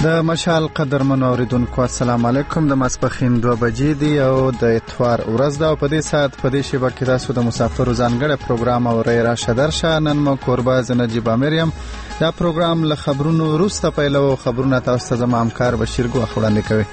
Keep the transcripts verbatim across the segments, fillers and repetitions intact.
د مشال قدرمنو اوریدونکو السلام علیکم. د ماسپښین دوه بجې دي او د اتوار ورځ ده او په دې ساعت په دې شیبه کې تاسو د مسافرو ځانګړی پروګرام اورئ. راشه درشه. نن مو کوربه زه نجیب امیر یم. دا پروګرام له خبرونو وروسته پیلوو. خبرونه تاسو ته زما همکار بشیر ګوښ وړاندې کوي.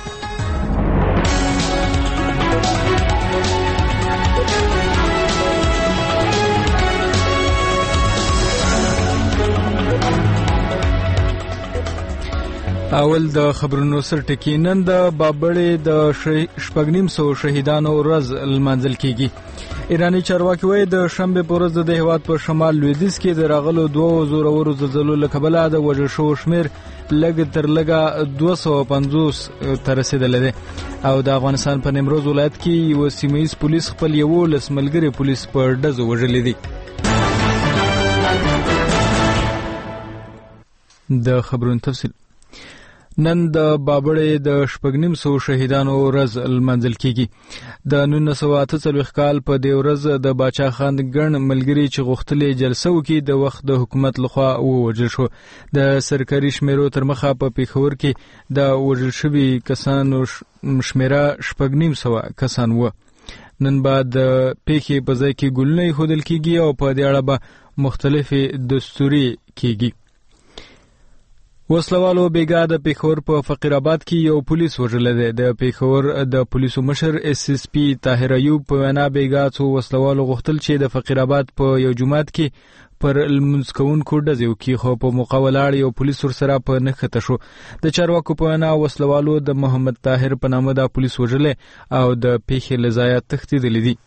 اول د خبرونو سر ټکی. نن د بابړې د شپږ نیم سو شهیدانو ورځ لمانځل کیږي. ایرانی چارواکي وایي د شنبه په ورځ د هیواد په شمال لویدیځ کې د راغلو دوه زورورو زلزلو له کبله د وژل شوو شمیر لږ تر لږه دوه سوه پنځوس ته رسیدلی دی او د افغانستان په نیمروز ولایت کې یو سیمهییز پولیس خپل یولس ملګري پولیس په ډزو وژلي دي. د خبرونو تفصیل. نن د بابړې د شپږ نیم سو شهیدانو ورځ لمانځل کیږي. د نولس سوه اته څلوېښت کال په دې ورځ د باچا خان ګڼ ملګري چې غوښتلې جلسه وکړي د وخت د حکومت لخوا ووژل شو. د سرکاري شمیرو تر مخه په پیښور کې د وژل شوي کسانو شمیره شپږ نیم سوه کسان وو. نن بعد د پیښې په ځای کې ګلونه ایښودل کیږي او په دې اړه به مختلفې دستوري کیږي. وسلوالو بیګا د پیښور په فقیر آباد کې یو پولیس وژلی دی. د پیښور د پولیسو مشر اس اس پی طاهر ایوب په وینا بیګا څو وسلوالو غوښتل چې د فقیر آباد په یو جومات کې پر لمونځ کوونکو ډزې وکړي، خو په موقع ولاړ یو پولیس ورسره په نښته شو. د چارواکو په وینا وسلوالو د محمد طاهر په نامه دا پولیس وژلی او د پیښې له ځایه تښتېدلی دي.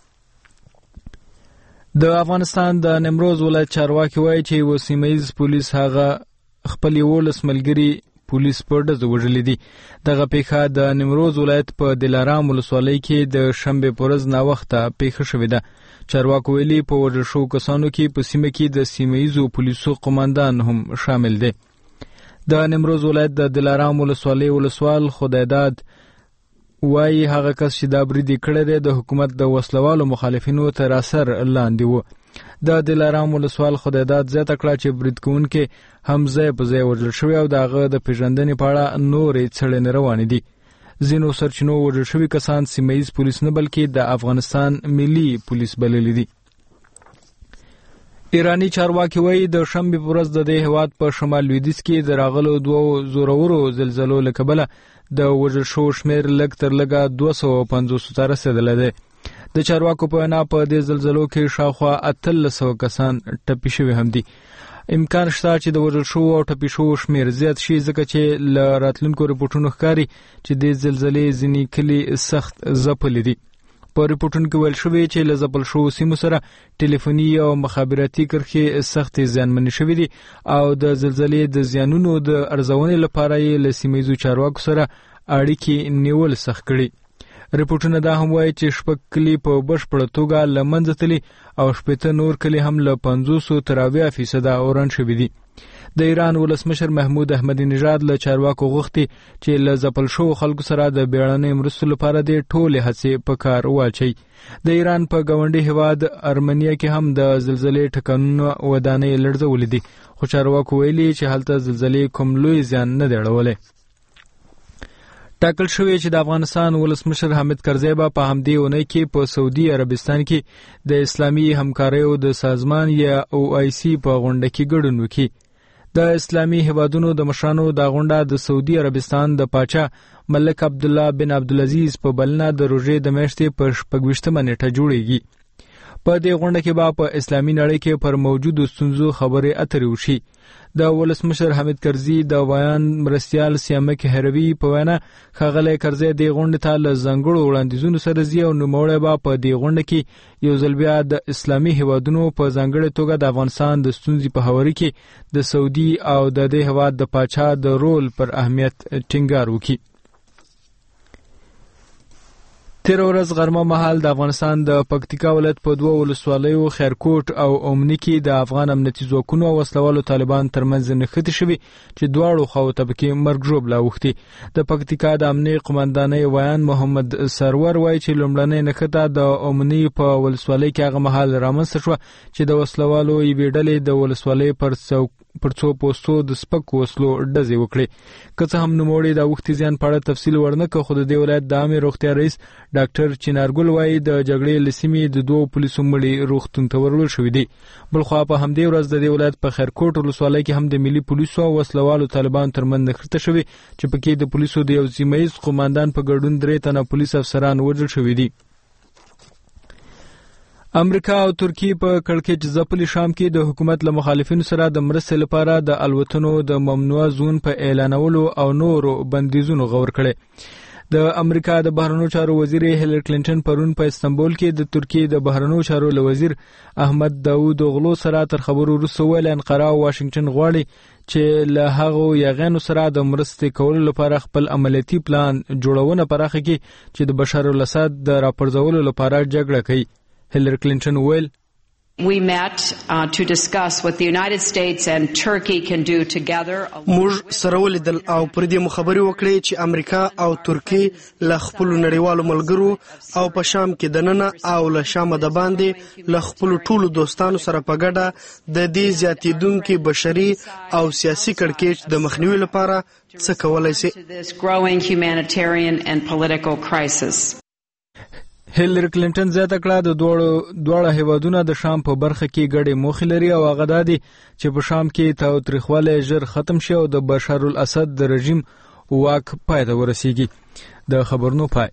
د افغانستان د نیمروز ولایت چارواکي وایي چې یو سیمهییز پولیس هغه خپل یولس ملګري پولیس په ډزو وژلي دي. دغه پیښه د نیمروز ولایت په دلارام ولسوالۍ کې د شنبې په ورځ ناوخته پیښه شوې ده. چارواکو ویلي په وژل شوو کسانو کې په سیمه کې د سیمهییزو پولیسو قماندان هم شامل دی. د نیمروز ولایت د دلارام ولسوالۍ ولسوال خدایداد وایي هغه کس چې دا برید یې کړی دی د حکومت د وسلوالو مخالفینو تر اثر لاندې و. د دلارام ولسوال خدایداد زیاته کړه چې برید کوونکي هم ځای په ځای وژل شوي او د هغه د پیژندنې په اړه نورې څېړنې روانې دي. ځینو سرچینو وژل شوي کسان سیمهییز پولیس نه بلکې د افغانستان ملي پولیس بللي دي. ایرانی چارواکي وایي د شنبې په ورځ د دې هیواد په شمال لویدیځ کې د راغلو دوه زورورو زلزلو له کبله د وژل شوو شمیر لږ تر لږه دوه سوه پنځوسو ته رسېدلی دی. د چارواکو په وینا په دې زلزلو کې شاوخوا اتلس سوه کسان ټپي شوي هم دي. امکان شته چې د وژل شوو او ټپي شوو شمیر زیات شي ځکه چې له راتلونکو رپورټونو ښکاري چې د زلزلې ځینې کلي سخت ځپلي دي. په رپورټونو کې ویل شوي چې له ځپل شوو سیمو سره ټلیفوني او مخابراتي کرښې سختې زیانمنې شوي دي او د زلزلې د زیانونو د ارزونې لپاره یې له سیمهییزو چارواکو سره اړیکې نیول سخت کړي. رپورټونه دا هم وایي چې شپږ کلي په بشپړه توګه له منځه تللي او شپېته نور کلي هم له پنځوسو تر اویا فیصده اوران شوي دي. د ایران ولسمشر محمود احمدي نژاد له چارواکو غوښتي چې له ځپل شوو خلکو سره د بیړنۍ مرستو لپاره د ټولې هڅې په کار واچوي. د ایران په ګاونډي هیواد ارمنیا کې هم د زلزلې ټکانونه ودانۍ لړزولې دي، خو چارواکو ویلي چې هلته زلزلې کوم لوی زیان نه دی اړولی. ټاکل شوی چې د افغانستان ولسمشر حامد کرزی به په همدې اونۍ کې په سعودي عربستان کې د اسلامي همکاریو د سازمان یا او آی سی په غونډه کې ګډون وکړي. د اسلامي هیوادونو د مشرانو دا غونډه د سعودي عربستان د پاچا ملک عبدالله بن عبدالعزیز په بلنه د روژې د میاشتې په شپږویشتمه نیټه جوړیږي. په دې غونډه کې به په اسلامي نړۍ کې پر موجودو ستونزو خبرې اترې وشي. د ولسمشر حامد کرزي د بیان مرستیال سیامک هروي په وینا ښاغلی کرزی دې غونډې ته له ځانګړو وړاندیزونو سره ځي او نوموړی به په دې غونډه کې یو ځل بیا د اسلامي هیوادونو په ځانګړې توګه د افغانستان د ستونزې په هواري کې د سعودي او د دې هیواد د پاچا د رول پر اهمیت ټینګار وکړي. تیر ورځ غرمه مهال د افغانستان د پکتیکا ولایت په دوه ولسوالیو خیرکوټ او اومنی کې د افغان امنیتي ځواکونو او وسلوالو طالبان ترمنځ نښتې شوې چې دواړو خواو ته پکې مرګ ژوبله اوښتې. د پکتیکا د امنیي قماندانۍ ویان محمد سرور وایي چې لومړنۍ نښته د اومنی په ولسوالۍ کې هغه مهال رامنځته شوه چې د وسلوالو یوې ډلې د ولسوالۍ پر څوک پر څو پوسټو د سپکو وسلو ډزې وکړې. که څه هم نوموړي د اوښتې زیان په اړه تفصیل ورنکړ، خو د دې ولایت د عامې روغتیا رئیس ډاکټر چنارګل وایي د جګړې له سیمې د دوو پولیسو مړي روغتون ته وروړل شوي دي. بلخوا په همدې ورځ د دې ولایت په خیرکوټ ولسوالۍ کې هم د ملي پولیسو او وسلوالو طالبانو ترمنځ نښته شوې چې پکې د پولیسو د یو سیمه ییز قوماندان په ګډون درې تنه پولیس افسران وژل شوي دي. امریکا او ترکیه په کړکېچ ځپلي شام کې د حکومت له مخالفینو سره د مرستې لپاره د الوتنو د ممنوع زون په اعلانولو او نورو بندیزونو غور کړي. د امریکا د بهرنیو چارو وزیر هیلر کلینټن پرون په استنبول کې د ترکیه د بهرنیو چارو وزیر احمد داوود اوغلو سره تر خبرو وروسته ویل انقره او واشنگټن غواړي چې له هغو یاغانو سره د مرستې کولو لپاره خپل عملیاتي پلان جوړونه پراخه کړي چې د بشار الاسد د راپرځولو لپاره جګړه کوي. هیلر کلینټن ویل We met uh, to discuss what the United States and Turkey can do together. موږ سره ولیدل او پر دې مخابري وکړې چې امریکا او ترکیه له خپل نړیوالو ملګرو او په شام کې دننه او له شام د باندې له خپل ټولو دوستانو سره په ګډه د دې زیاتیدونکو بشري او سیاسي کړکېچ د مخنیوي لپاره څه کولای شي. This growing humanitarian and political crisis. هیلر کلینټن زیاته کړه د دوړو دوړه هیوادونه د شام په برخه کې ګډې موخې لري او هغه دا دي چې په شام کې تاوتریخوالی ژر ختم شي او د بشار الاسد د رژیم واک پای ته ورسیږي. د خبرونو پای.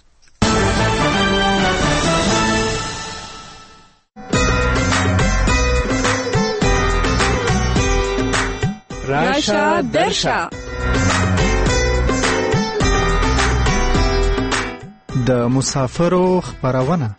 راشه درشه د مسافرو خبرونه.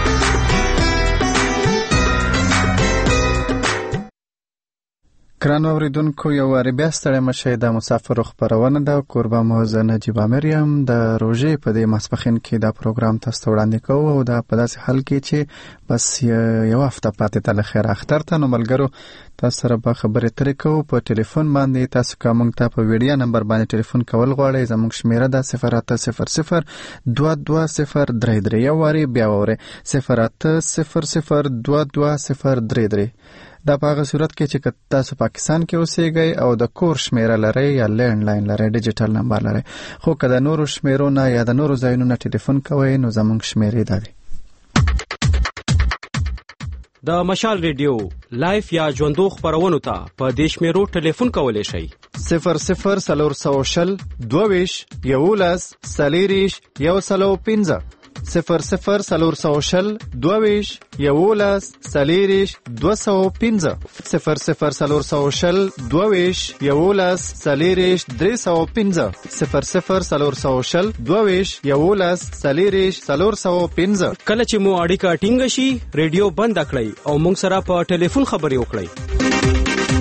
ګران اوریدونکو، یو وارې بیا ستړی مشئ. د مسافرو خبرونه ده. کوربه مو زه نجیب مریم د روژې په دې ماسپښین کې دا پروګرام تاسو ته وړاندې کوو او دا په داسې حال کې چې بس یو هفته پاتې ته له خیره اختر ته. نو ملګرو تاسو سره به خبرې ترې کوو په ټلیفون باندې. تاسو که موږ ته په ویډیو نمبر باندې ټلیفون کول غواړئ، زموږ شمیره ده صفر اته صفر صفر دوه دوه صفر درې درې. یو وارې بیا واورئ صفر اته صفر صفر دوه دوه صفر درې درې. دا په هغه صورت کې چې تاسو پاکستان کې اوسېږئ او د کور شمیره لرئ یا لینډ لاین لرئ، ډیجیټل نمبر لرئ. خو که د نورو شمیرو نه یا د نورو ځایونو نه ټلیفون کوئ نو زموږ شمیرې دا دي. د مشال ریډیو لایف یا ژوندو خبرونو ته په دې شمیرو ټلیفون کولی شئ. صفر صفر څلور سوه شل دوه ویشت یولس څلېرویشت یو سلو پنځه. صفر صفر څلور سوه شل دوه ویشت یولس څلېرویشت دوه سوه پنځه. صفر صفر څلور سوه شل دوه ویشت یولس څلېرویشت درې سوه پنځه. صفر صفر څلور سوه شل دوه ویشت یولس څلېرویشت څلور سوه پنځه. کله چې مو اړیکه ټینګه شي ریډیو بند کړئ او موږ سره په ټلیفون خبرې وکړئ.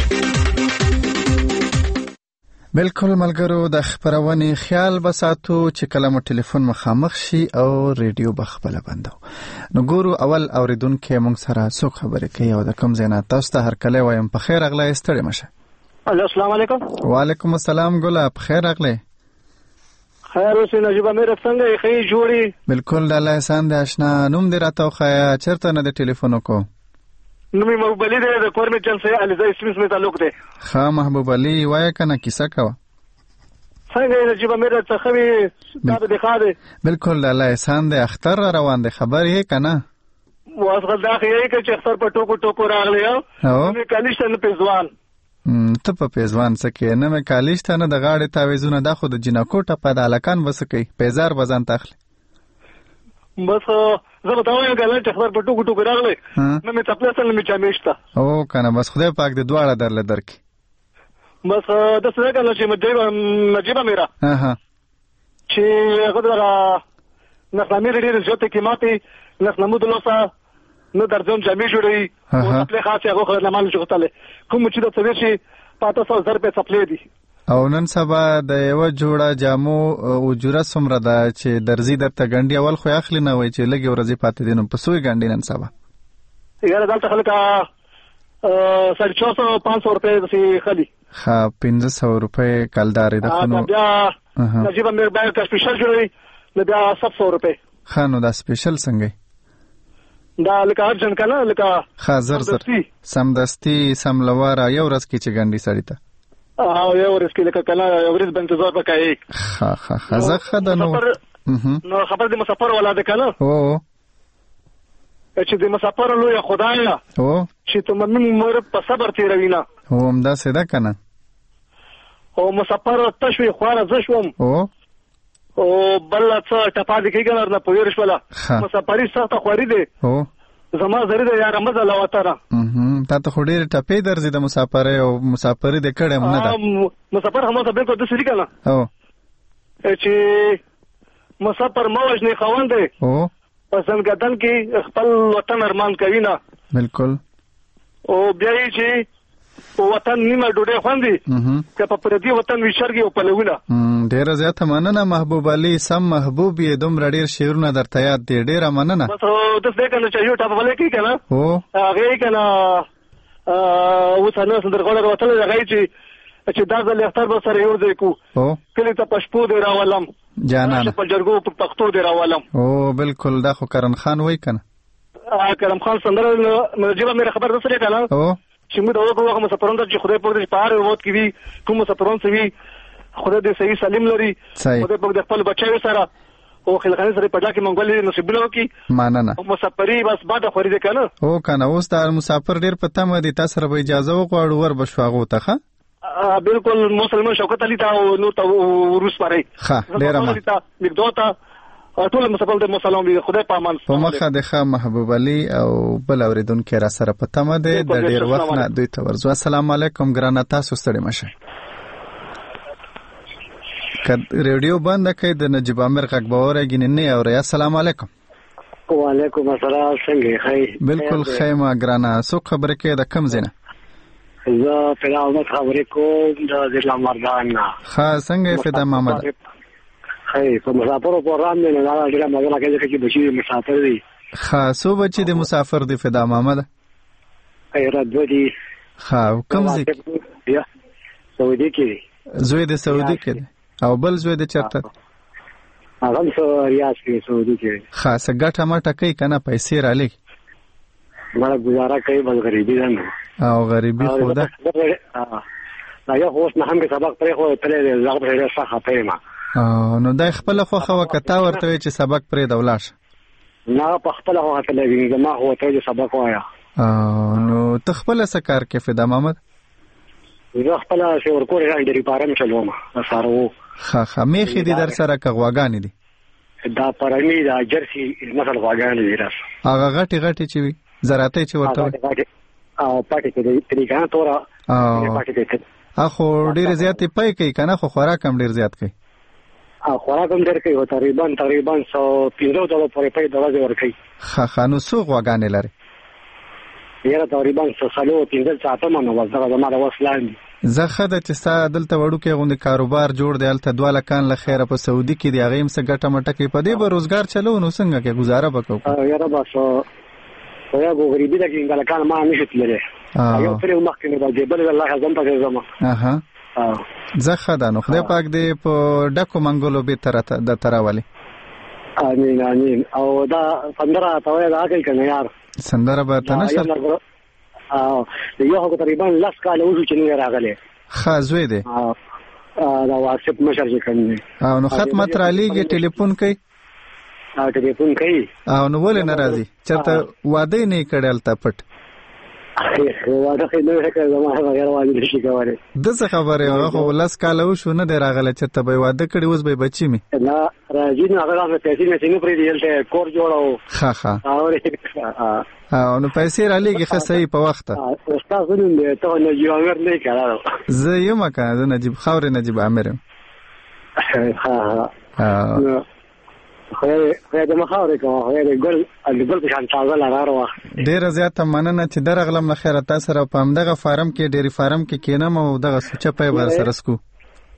بالکل ملګرو، د خبرونې خیال بساتو چې کله مو ټلیفون مخامخ شي او ریډیو بخبله بندو. نو ګورو اول اوریدونکو موږ سره څوک خبرې کوي او د کوم ځای نه. تاسو ته هرکلی وایم په خیر اغلی، ستړي مشه. السلام علیکم. وعلیکم السلام ګله، په خیر اغلی. خیر اوسې نجیب امیر څنګه یې ښې جوړي؟ بالکل د الله احسان دی اشنا. نوم دې راته وښایه، چېرته نه د ټلیفون وکړو؟ نومي محبوب علي دی، د کور مې جلسه علیزه اسمیس مې تعلق دی. ښه محبوب علي، وایه که نه کیسه کوه. څنګه یې نجیب امیر څه وي؟ تا به دې ښه دی؟ بالکل د الله احسان دی. اختر را روان دی، خبر یې که نه؟ واسغل دا خو یې که چې اختر په ټوکو ټوکو راغلی او مې کالي شته نه پیزوان. ته په پیزوان څه کې؟ نه مې کالي شته نه د غاړې تاویزونه. دا خو د جینکو ټپه د هلکان به څه کوي؟ پیزار به ځان ته اخلي. بس زه به ته وایم که چې اختر په ټوکو ټوکو راغلی نه مې څپلۍ سته نه مې جامې شته. او که نه بس خدای پاک دې دواړه درله درکړي. بس داسې ده که نه چې نجیب امیره چې هغه دغه نخنامې ډېرې زیاتې قیمتې نخنمو د لاسه نه درځم جامې جوړوي او څپلۍ خاصې هغه خو له ما نه شي غوښتلی کوم چې د څلور شي په اته سوه زر روپۍ څپلۍ دي او نن سبا د یو جوړه جامو اجوره څومره ده چې درزي درته ګنډي اول خو اخلي نه وای چې لږ ورځې پاتې دي نو په سوی ګنډي نن سبا یاره دلته خلک ساڑھے چھ سو پانچ سو روپے داسې خلي ښه پنځه سوه روپۍ کلدارې ده خو نو بیا نجیب امیر باید که سپیشل جوړوي نو بیا سات سو روپۍ ښه نو دا سپیشل څنګه دا لکه ارجن که نه لکه ښه زر زر سمدستي سملواره یو ورځ کې چې ګنډي سړي ته یو ورځ کې لکه که نه یو ورځ به انتظار به کوې ښه ښه ښه زه ښه ده نو نو خبر د مسافر والا ده که نه هو چې د مسافر لویه خدایه چې ته موږ مر په صبر تېروي نه هو همداسې ده که نه او مسافر ته شوې خواره زه شوم او بل څه ټپا دې کېږي نه په ویره شوله مسافري سخته خواري دی زما زری دی یاره مزه له وطنه تا ته خو ډېرې ټپې درځي د مسافرۍ او مسافري دې کړې هم نه ده مسافر همالته بلکل داسې دي که نه چې مسافر مه وژنې خاوند دی په سنګدن کې خپل وطن ارمان کوي نه بالکل او بیا یې چې وطن نیمه ډوډۍ خوندي که په پردي وطن وي شرګي او پلوونه ډېره زیاته مننه محبوب علي سم محبوب یې دومره ډېر شعرونه درته یاد دی ډېره مننه بس داسې دی که نه چې یو ټاپولی کوي که نه هغې یې که نه اوس نه سندرغاړی راوتلی دی هغه یې چې چې دا ځل اختر به سره یو ځای کړو کلي ته په شپو دی راولم جانانه په جرګو په پښتو دی راولم او بالکل دا خو کرم خان وایي که نه کرم خان سندره نجیبه مېره خبر داسې دی که نه چې موږ د هغو هغه مسافرانو ته چې خدای پاک دې په هر وخت کې وي کوم مسافران څه وي خدای دې صحیح سلیم لري خدای پاک د خپل بچیو سره او خلقاني سره په ډا کې منګولې نصیبونه وکړي مننه مسافري بس باده خوري دی که نه هو که نه اوس دا مسافر ډېر په تمه دي تا سره به اجازه وغواړو ور به شو هغو ته ښه بالکل مسلمان شوکت علي ته او نور ته وروس پرې ښه ډېره مننه لیکدو ته ټول مسافر ته مسلام وي خدای په امان په مخه د ښه محبوب علي او بل اورېدونکی را سره په تمه دی د ډېر وخت نه دوی ته ورځو السلام علیکم ګرانه تاسو ستړي مه شئ که ریډیو بنده کړئ د نجیب امیر غږ به واورئ ګینې نه اورئ السلام علیکم وعلیکم السلام څنګه ښه بالکل ښه یم ګرانه څوک خبرې کوې د کوم ځای نه زه فدا احمد خبرې کوم د ضلع مردان نه ښه څنګه یې فدا محمد ښه په مسافرو پروګرام دی نو دا ډېره مزه راکوي ځکه چې بچي مسافر دي ښه څو بچي د مسافر دي فدا محمد خیرات دوه دي ښه کوم ځای کې سعودي کې زوی د سعودي کې دی او بل زوی د چېرته هغه هم ریاض کې سعودي کې ښه څه ګټه مټه کوي که نه پیسې رالېږي بله ګزاره کوي بس غریبي ده نو او غریبي خو ده دا یو خو اوس نه هم کې سبق پرېښود تللی دی زه پرې ډېر سخت خفه یم نو دا خپله خوښه وه که تا ورته وایې چې سبق پرېږده ولاړ شه نه په خپله خوښه تللی دی زما خو ورته وایي چې سبق ووایه نو ته خپله څه کار کوې فدا محمد زه خپله شورکور ډېرې پاره مې چلوم د څاروو ښه ښه میښې دي در سره که غواګانې دي دا پرني دا جرسي نسل غواګانې دي راس هغه غټې غټې چې وي زراعتۍ چې ورته وایي او پاتې کې ترې که نه توره پاتې کې خو ډېرې زیاتې پی کوي که نه خو خوراک هم ډېر زیات کوي خوراک هم ډېر کوي خو تقریبا تقریبا سو پنځه ډوله پورې پی د ورځې ورکوي ښه ښه نو څو غواګانې لرې یاره تقریبا څلور پنځه ساعته نو بس دغه زما د وس لاندې زه ښه ده چې ستا دلته وړوکی غوندې کاروبار جوړ دی هلته دوه لکان له خیره په سعودي کې دی هغې هم څه ګټه مټه کوي په دې به روزګار چلو نو څنګه کې ګزاره به کوو یاره بس خو یو غریبي ده چې لکان ما نشو تللی یو تللی مخکې نو د بل الله ځم پسې ځم زه ښه ده نو خدای پاک دې په ډکو منګولو بېرته درته راولي امین امین او دا سندره ته وایه دا کوي که نه یار سندره به ته نشته یو خو تقریبا لس کاله وشو چې نوی راغلی ښه زوی دی دا واتسپ مشر چې کوم دی او نو خط مت رالیږي ټلیفون کوي ټلیفون کوي او نو ولې نه راځي چېرته واده یې نه یې کړی هلته پټ واده خو یې نه وی کړی زما بغیر واده نه شي کولی ده څه خبرې هغه خو لس کاله وشو نه دی راغلی چېرته به یې واده کړي اوس به یې بچي مي نه راځي نو هغه داسې پیسې مې چې نه پرېږدي هلته کور جوړوو ښه ښه او نو پیسې رالیږي ښه صحیح په وخته ستاسو نوم دی ته نجیب امیر نه یې که زه یم که زه نجیب خاورې نجیب امیر یم خدای دې مخاورې کوه خدای دې ګل د ګل په شان تازه لرار وه ډېره زیاته مننه چې درغلم له خیره تا سره په همدغه فارم کې ډېرې فارم کې کښېنم او دغه سوچه پی به سره سکو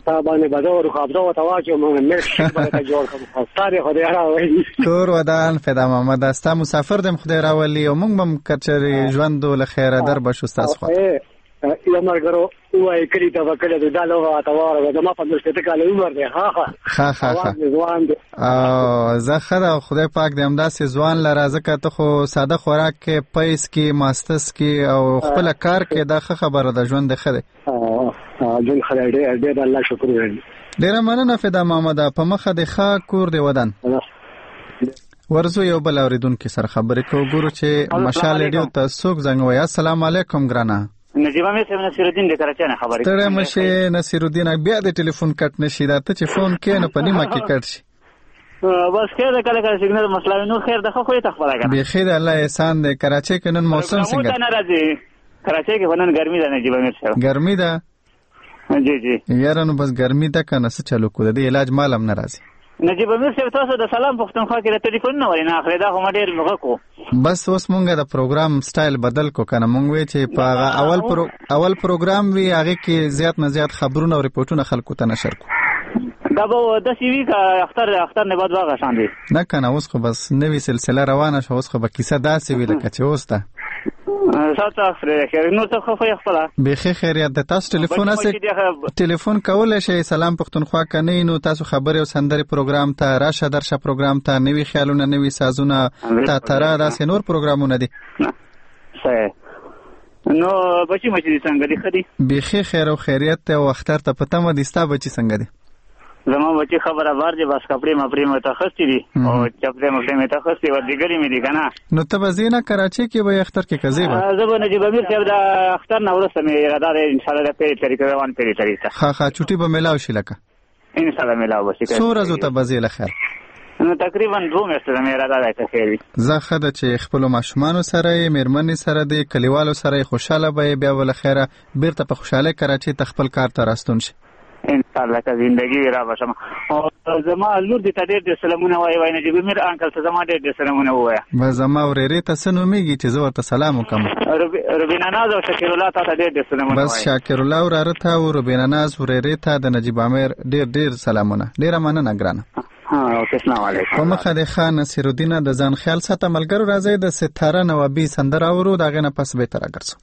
تا باندې بدور خپل او تواجه مونږ مې څه جوړ کړو ستاره خدای راوړي کور ودان فدا محمد استا مسافر دم خدای راولي او مونږ هم کچري ژوند له خیره در بشو تاسو خو یو مرګرو وای کړی دا وکړه دا له تاوار د ما په دشته کاله عمر دی ها ها ها ها او زه خدای خدای پاک دې همداسې ځوان لره ځکه ته خو ساده خوراک کې پیس کې ماستس کې او خپل کار کې دا خبره ده ژوند خره جون خدای دې دې الله شکر وکړي ډیر مننه فدا محمد په مخه د ښا کور دی ودان ورزو یو بل اوریدونکو سره خبرې کوو ګورو چې مشال ډیو ته څوک زنګ وای السلام علیکم ګرانا نجیب امیر صاحب نصیر الدین د کراچۍ نه خبرې ته مشه نصیر الدین بیا د ټلیفون کټ نشي دا ته چې فون کې نه پنی ما کې کټ شي بس خیر کله کله سیګنل مسله نو خیر د خو ته خبره کړه به خیر الله احسان د کراچۍ کې نن موسم څنګه نه راځي کراچۍ کې ونن ګرمي ده نجیب امیر صاحب ګرمي ده جی جی یاره نو بس ګرمي ده کنه څه چلو کو د علاج مالم ناراضي نجیب امیر صاحب تاسو د سلام پښتونخوا کې د ټلیفون نه ورینه اخره دا هم ډیر موږ کو بس اوس مونږه د پروګرام سټایل بدل کو کنه مونږ وی چې په اول پرو اول پروګرام وی هغه کې زیات نه زیات خبرونه او ریپورتونه خلکو ته نشر کو دا به د سی وی کا اختر اختر نه بعد واغه شان دي نه کنه اوس خو بس نوې سلسله روانه شو اوس خو به کیسه داسې وی لکه چې اوس ته ساته خره خیر نو څه خو خپل به خیریت د تاسو ټلیفون اسه ټلیفون کول شي سلام پښتونخوا کنه نو تاسو خبره او سندري پروګرام ته راشه درشه پروګرام ته نوې خیالونه نوې سازونه تا تر داسې نور پروګرامونه دي صحیح نو بچی مچې څنګه دي خدي به خیر او خیریت او اختر ته پته مې دستا بچی څنګه دي زما بچی خبره بار دي بس کپڑے مپری مې ته خستې دي او چپلې مپری مې ته خستې ور دي ګری مې دي کنه نو ته وزینه کراچۍ کې به اختر کې کزي به زه به نجیب امیر صاحب دا اختر نه ورسته مې اراده ده ان شاء الله د پیری طریقې روان پیری طریقې ها ها چټي به ملاو شي لکه ان شاء الله ملاو وشي سور زو ته بزیله خیر نو تقریبا دوه میاشتې مې اراده ده چې زه خدای چې خپل ماشومان سره میرمنې سره د کلیوالو سره خوشاله به بیا ول خیره بیرته په خوشاله کراچۍ تخپل کار ته راستون شي ان شاء الله که زندگی را باشم او زما لور دې ته ډېر سلامونه وای وای نجیب امیر انکل ته زما ډېر سلامونه وای و زما ورېره ته سنو میږي چې زه ورته سلام وکم ربینا ناز او شکر الله ته ډېر سلامونه وای بس شکر الله وراره ته او ربینا ناز ورېره ته د نجیب امیر ډېر ډېر سلامونه ډېر مننه ګرانه ها السلام علیکم په مخه د خان نصیر الدین د ځان خیال ساته ملګرو راځي د ستاره نوابی سندره اورو دغه نه پس به تر راګرځو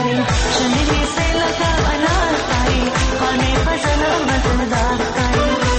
شنی سے لگا انار تاری خانے فضل مزدار تاری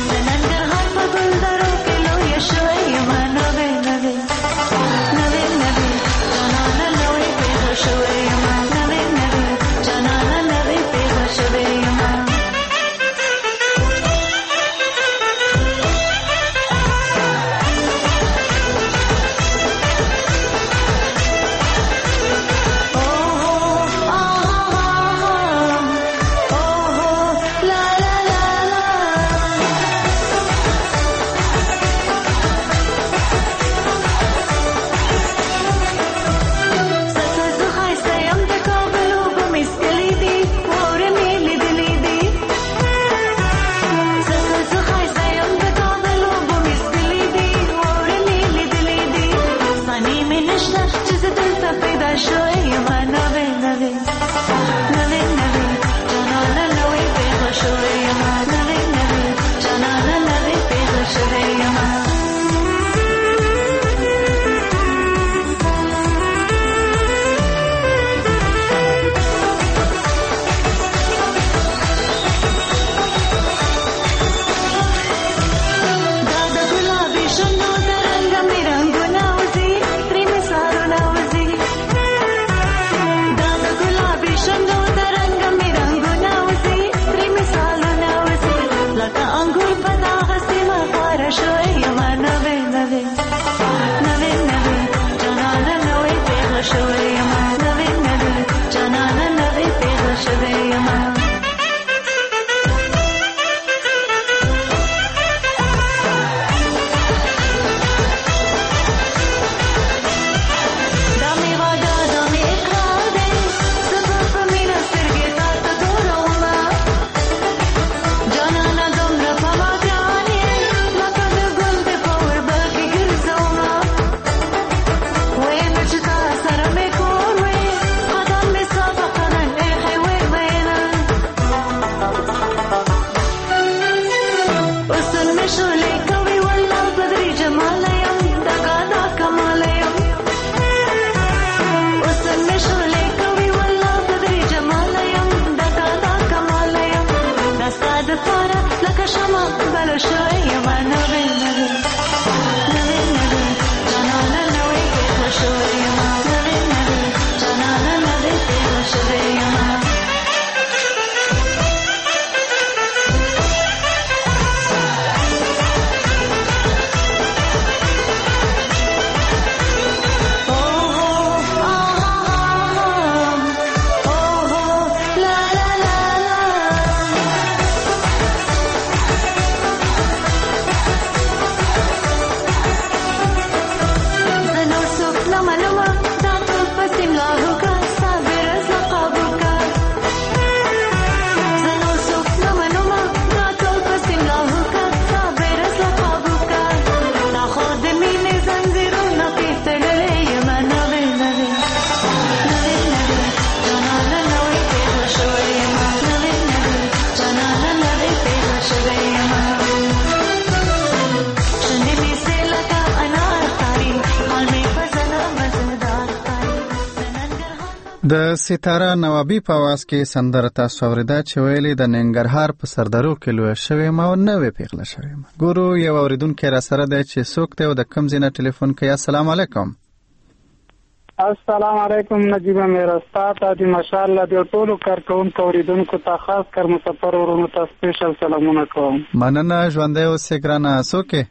د ستاره نوابي په आवाज کې سندره تاسو اوریدا چې ویلي د ننګرهار په سردارو کې لوی شوی ما نه وی پیغله شوی ما ګورو یو اوریدونکو را سره دی چې څوک ته د کم زینه ټلیفون کوي. السلام علیکم. السلام علیکم نجیبه میرا استاد دې ماشاءالله د ټولو کارکونکو اوریدونکو ته خاص کر مسافر ورونو ته سپیشل سلامونه کوم. مننه ژوندې اوسې ګرانه. څوک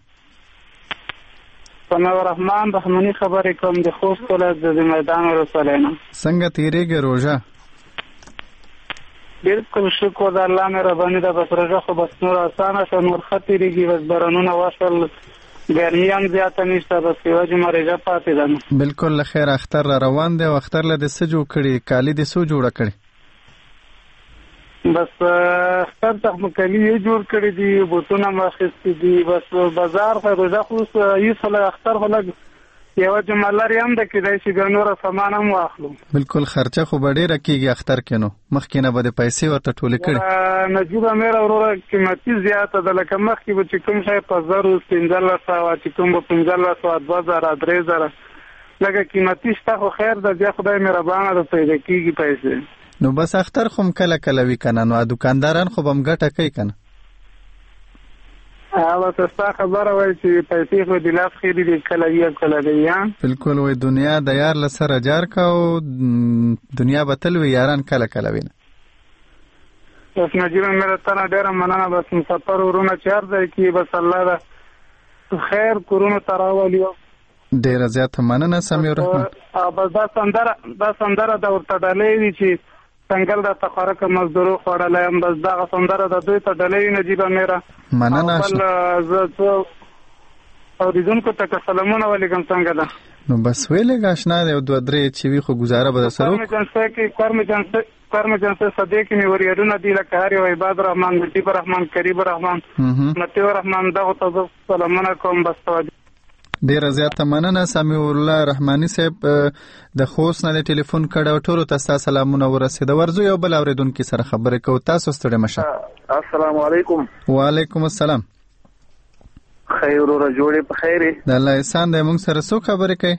ثناء الرحمن رحماني خبرې کوم د خوست ولایت د میدان رسولینا. څنګه تیریږي روژه؟ بالکل شکر د الله مهرباني ده. بس روژه خو بس نور اسانه شو، نور ښه تیریږي، بس بارانونه وشول، ګرمي هم زیاته نشته، بس یوه جمعه روژه پاتې ده. بالکل له خیر. اختر را روان دی او اختر له دې څه جوړ کړي؟ کالي دې څو جوړه کړي؟ بس اختر ته مکلي یې جوړ کړي دي، بوټونه مې اخیستي دي. بس بازار خو روژه خو هېڅ خو اختر خو لږ یوه جمعه لرې هم ده، کیدای شي بیا نوره سامان هم واخلو. بالکل خرچه خو به ډېره کېږي اختر کې. نو مخکې نه به د پیسې ورته ټولې کړي؟ نجیبه میره وروره قیمتي زیاته ده، لکه مخکې به چې کوم شی په زرو پنځلس سوه چې کوم به پنځلس سوه دوه زره درې زره لکه قیمتي شته، خو خیر ده، بیا خدای مهربانه ده پیدا کېږي پیسې. نو بس اختر خو کله کله وي کنه، نو دکانداران خو به هم ګټه کوي کنه. بس ستا خبره وایي چې پیسې خو د لاس خیري دي، کله وي کله دی. بالکل وایي دنیا د یار له سره جار کا او دنیا به تل وي یاران کله کله وي. بس نجیبه میره تنه ډېره مننه. بس مسافر ورونه چې هر ځای کې بس الله ده خیر کورونو ته راولي. ډېره زیاته مننه سمیع الرحمن. بس دا سندره دا سندره د ورته ډالۍ دي چې څنګه د تخارک مزدورو خوړلای هم، بس دغه سندره د دوی ته ډالۍ نجیبه میره. مننه. زه څه اوریدونکو ته سلامونه ولیکم. څنګه ده؟ نو بس ویلې اشنا دی دوه درې چې وي خو ګزاره به در سره وکړو. جنسه کې کارم جنسه کارم جنسه صدیق می وریډونه دی لکه هر یو عباد الرحمن، مجيب الرحمن، کریم الرحمن، متي الرحمن، دغه ته سلامونه کوم. بس توجه. ډیره زیاته مننه سمیع الله رحماني صاحب د خوست نه د ټلیفون کړه. ټولو ته ستاسو سلامونه ورسېده. ورځو یو بل اوریدونکو سره خبرې کوو. تاسو ستړي مشه. السلام علیکم. وعلیکم السلام. خیر ور جوړې په خیر د الله احسان د موږ سره څو خبرې کوي؟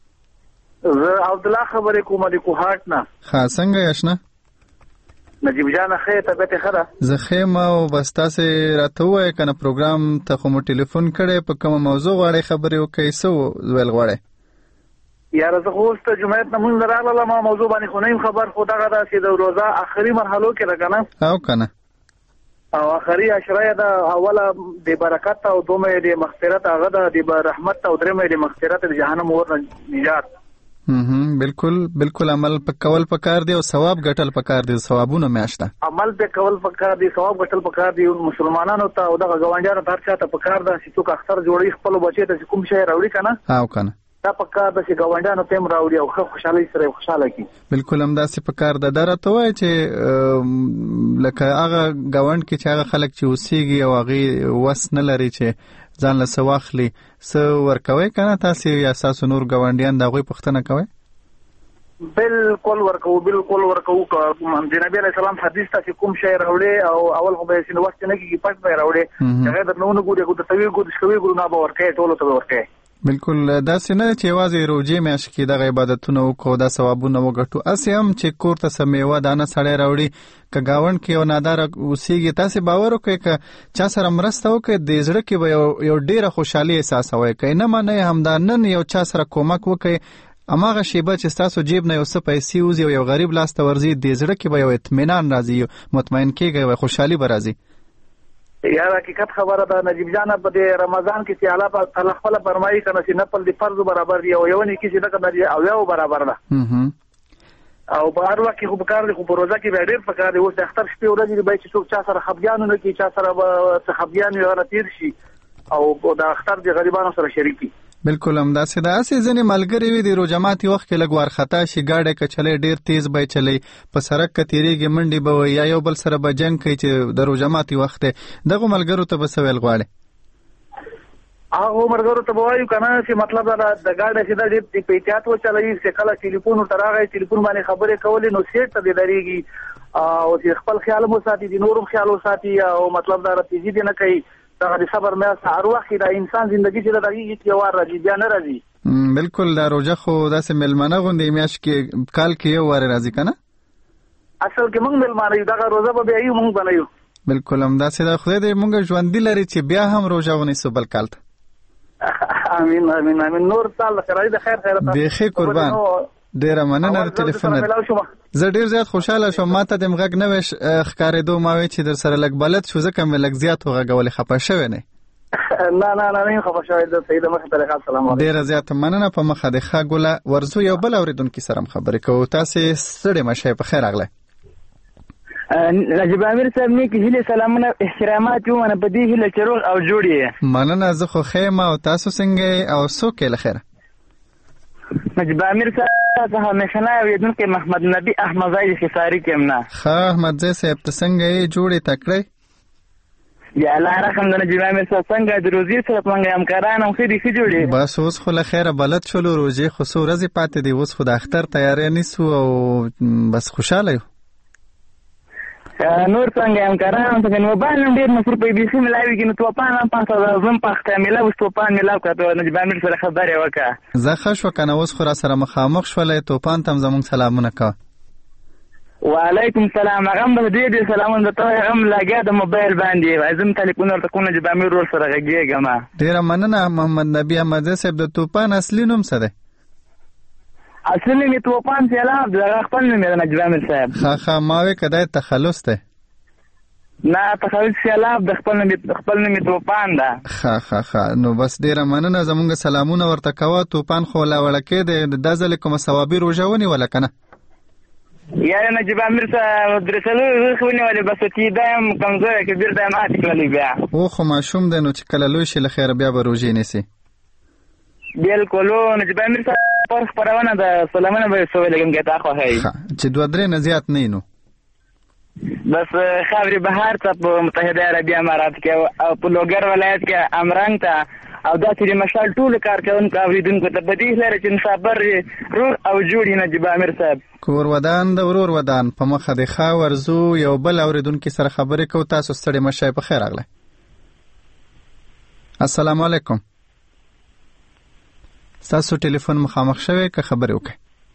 زه عبد الله خبرې کوم د کوهات نه. ښه څنګه یاشنا؟ نجیب جان خیر طبیعت خره زه خیمه او بس تاسو راته وای کنه پروګرام ته خو مو ټلیفون کړي په کوم موضوع غواړي خبرې وکړي سو ویل غواړي؟ یاره زه خو اوس ته جمعیت نه مونږ راغله ما موضوع باندې خو نه خبر، خو دغه ده چې د روزه آخري مرحلو کې ده کنه او کنه او آخري عشره ده، اوله د برکت او دومه د مغفرت، هغه ده د رحمت او درمه د مغفرت د جهنم اور نجات. هم بالکل بالکل عمل پکول پکار دی او ثواب ګټل پکار دی. ثوابونه میاشته عمل په کول پکار دی، ثواب ګټل پکار دی. مسلمانانو ته او دغه غونډیانو ته هر چا ته پکار ده چې څوک اختر جوړي خپل بچی ته کوم شی راوړي کنه او کنه دا پکار ده چې غونډیانو ته راوړي او خوشحالي سره خوشاله کی. بالکل هم داسې پکار ده. درته وای چې لکه هغه غونډ کې چې هغه خلک چې اوسېږي او هغه وس نه لري چې ځان له سواخلي څه ورکوي کنه تاسو یا تاسو نور غونډیان دا غوي پښتنه کوي؟ بالکل ورکو بالکل ورکو. د نبی علیہ السلام حدیث ته کوم شی راوړي او اول خو به سینه وخت نه کیږي پټ به راوړي، هغه د نو نه ګوري ګوري توی ګوري شوی ګوري نه به ورکه ټولو ته ورکه. بالکل دا سینه چې واځي روزي میاش کې د عبادتونو کو دا ثوابونه وګټو. اسې هم چې کور ته سمېوا دانه سړی راوړي ک گاوند کې او نادار اوسېږي تاسو باور وکړئ ک چا سره مرسته وکړي د زړه کې به یو ډیره خوشحالي احساس وای کینه معنی همدا نن یو چا سره کومک وکړي اماغه شیبه چې تاسو جیب نه یو څه پیسې وزي او یو غریب لاس ته ورزي د زړه کې به یو اطمینان راځي، مطمئن کېږي او خوشحالي به راځي. یار حقیقت خبره ده نجیب جان په دې رمضان کې چې الله په تعالی خپل فرمایي کنه چې نفل دی فرض برابر دی او یو نه کې چې نه کنه او یو برابر ده او په هر وخت کې خو بکار دی خو په روزه کې ډېر پکار دی. اوس د اختر شپې ورځې به چې څوک چا سره خفګان نه کوي، چا سره به خفګان یې را تیر شي او د اختر د غریبانو سره شریکي. بالکل هم داسې ده. اسې ځینې ملګري وي د روجماتي وخت کې لږ وارخطا شي ګاډی که چلی ډېر تیز به چلی په سړک که تېرېږي منډې به وي یا یو بل سره به جنګ کوي چې د روجماتي وخت دی. دغو ملګرو ته به څه ویل غواړې؟ هغو ملګرو ته به وایو که نه چې مطلب دا د ګاډی چې دا ډېر په احتیاط وچلوي چې کله ټلیفون ورته راغی ټلیفون باندې خبرې کولې نو سیټ ته دې درېږي او چې خپل خیال هم وساتي د نور هم خیال وساتي او مطلب دا تیزي دې نه کوي. دا د صبر مې هر وخت د انسان ژوندۍ چې د دغه یو وار راځي بیا نه راځي بالکل دا روزه خو داسې ملمنه غوندې میاشت کې کال کې یو واره راځي کنه. اصل کې موږ ملمانه یو دا روزه به بیا یو موږ بنایو. بالکل هم داسې دا خدای دې موږ ژوندۍ لري چې بیا هم روزه ونیسو بل کال ته. امين امين امين. نور تعالی خیر د خیر خیر ته بخیر قربان. ډیره مننه د ټلیفون. زه ډیر زیات خوشاله شوم، ماته د مغږ نه وش ښکارېدو، ما وی چې در سره لګ بلد شو ځکه مې لګ زیات وغږولې خپه شوی نه. نه نه نه نه خپه شوی د سید مخ طریقه. السلام علیکم. ډیره زیات مننه. په مخه د ښه ګوله ورزو یو بل اوریدونکو سره خبرې کوو. تاسو ستړي مشه په خیر اغله. نجیب امیر صاحب نیک هیله سلامونه احترامات یو من په دې هیله چروغ او جوړی. مننه. زه خو خیمه او تاسو څنګه او څوک له خیره؟ نجیب امیر صاحب ته همیشه نه ویدونکو محمد نبی احمد زای خساری کېمنه. ښه احمد زای صاحب ته څنګه جوړی تکړه؟ یا الله رحم د نجیب امیر صاحب څنګه د روزي سره څنګه همکاران هم خېدي خې جوړي. بس اوس خو له خیره بلد شلو، روزي خو څو ورځې پاتې دي، اوس خو د اختر تیاری نیسو او بس خوشاله یو. نور څنګه همکاران څنګه نو باندې ډېر نفر په دې سیمه لاوي کې نو توپان پانځه زم پخته ملاو توپان ملاو کته نجیب امیر سره خبرې وکړه. زه ښه شو کنه اوس خو را سره مخامخ شولې توپان تم زمون سلامونه کا. وعلیکم السلام. هغه هم دې دې سلامونه ته هم لاګه د موبایل باندې ازم ټلیفون ورته کو نجیب امیر ور سره غږیږم. ډیر مننه محمد نبی احمد صاحب. د توپان اصلي نوم څه دی؟ اصلي می توپان سیلاب د خپل نوم دی نجیب امیر صاحب. ها ها ما وی کدای تخلص ده. نه تخلص سیلاب د خپل نوم خپل نوم توپان ده. ها ها ها نو بس ډیر مننه. زمونږ سلامونه ورته کوه. توپان خو لا وړکې د دازل کوم ثوابي روزونی ولا کنه؟ یا نجیب امیر صاحب درسلو خونی ولی بس تی دایم کمزوری که بیر دایم آتی کلی بیا. او خو ماشوم ده نو چې کله لوی شي لخیر بیا به روزي نیسي. بالکلو نجیب امیر صاحب پر خبرونه ده سلامونه به سوې لګم کې تا خو هي. چې دوه درې نه زیات نه نو. بس خاوري بهار ته په متحده عربی امارات کې او په لوګر ولایت کې امرنګ ته او دا چې مشال ټول کار کوي اوریدونکو ته بدیه لري چې صبر رور او جوړی نجیب امیر صاحب. کور ودان د ورور ودان په مخه د ښا ورزو یو بل اوریدونکو سره خبرې کو. تاسو ستړي مشه په خیر اغله. السلام علیکم. تاسو ټلیفون مخامخ شوی که خبرې وکړئ.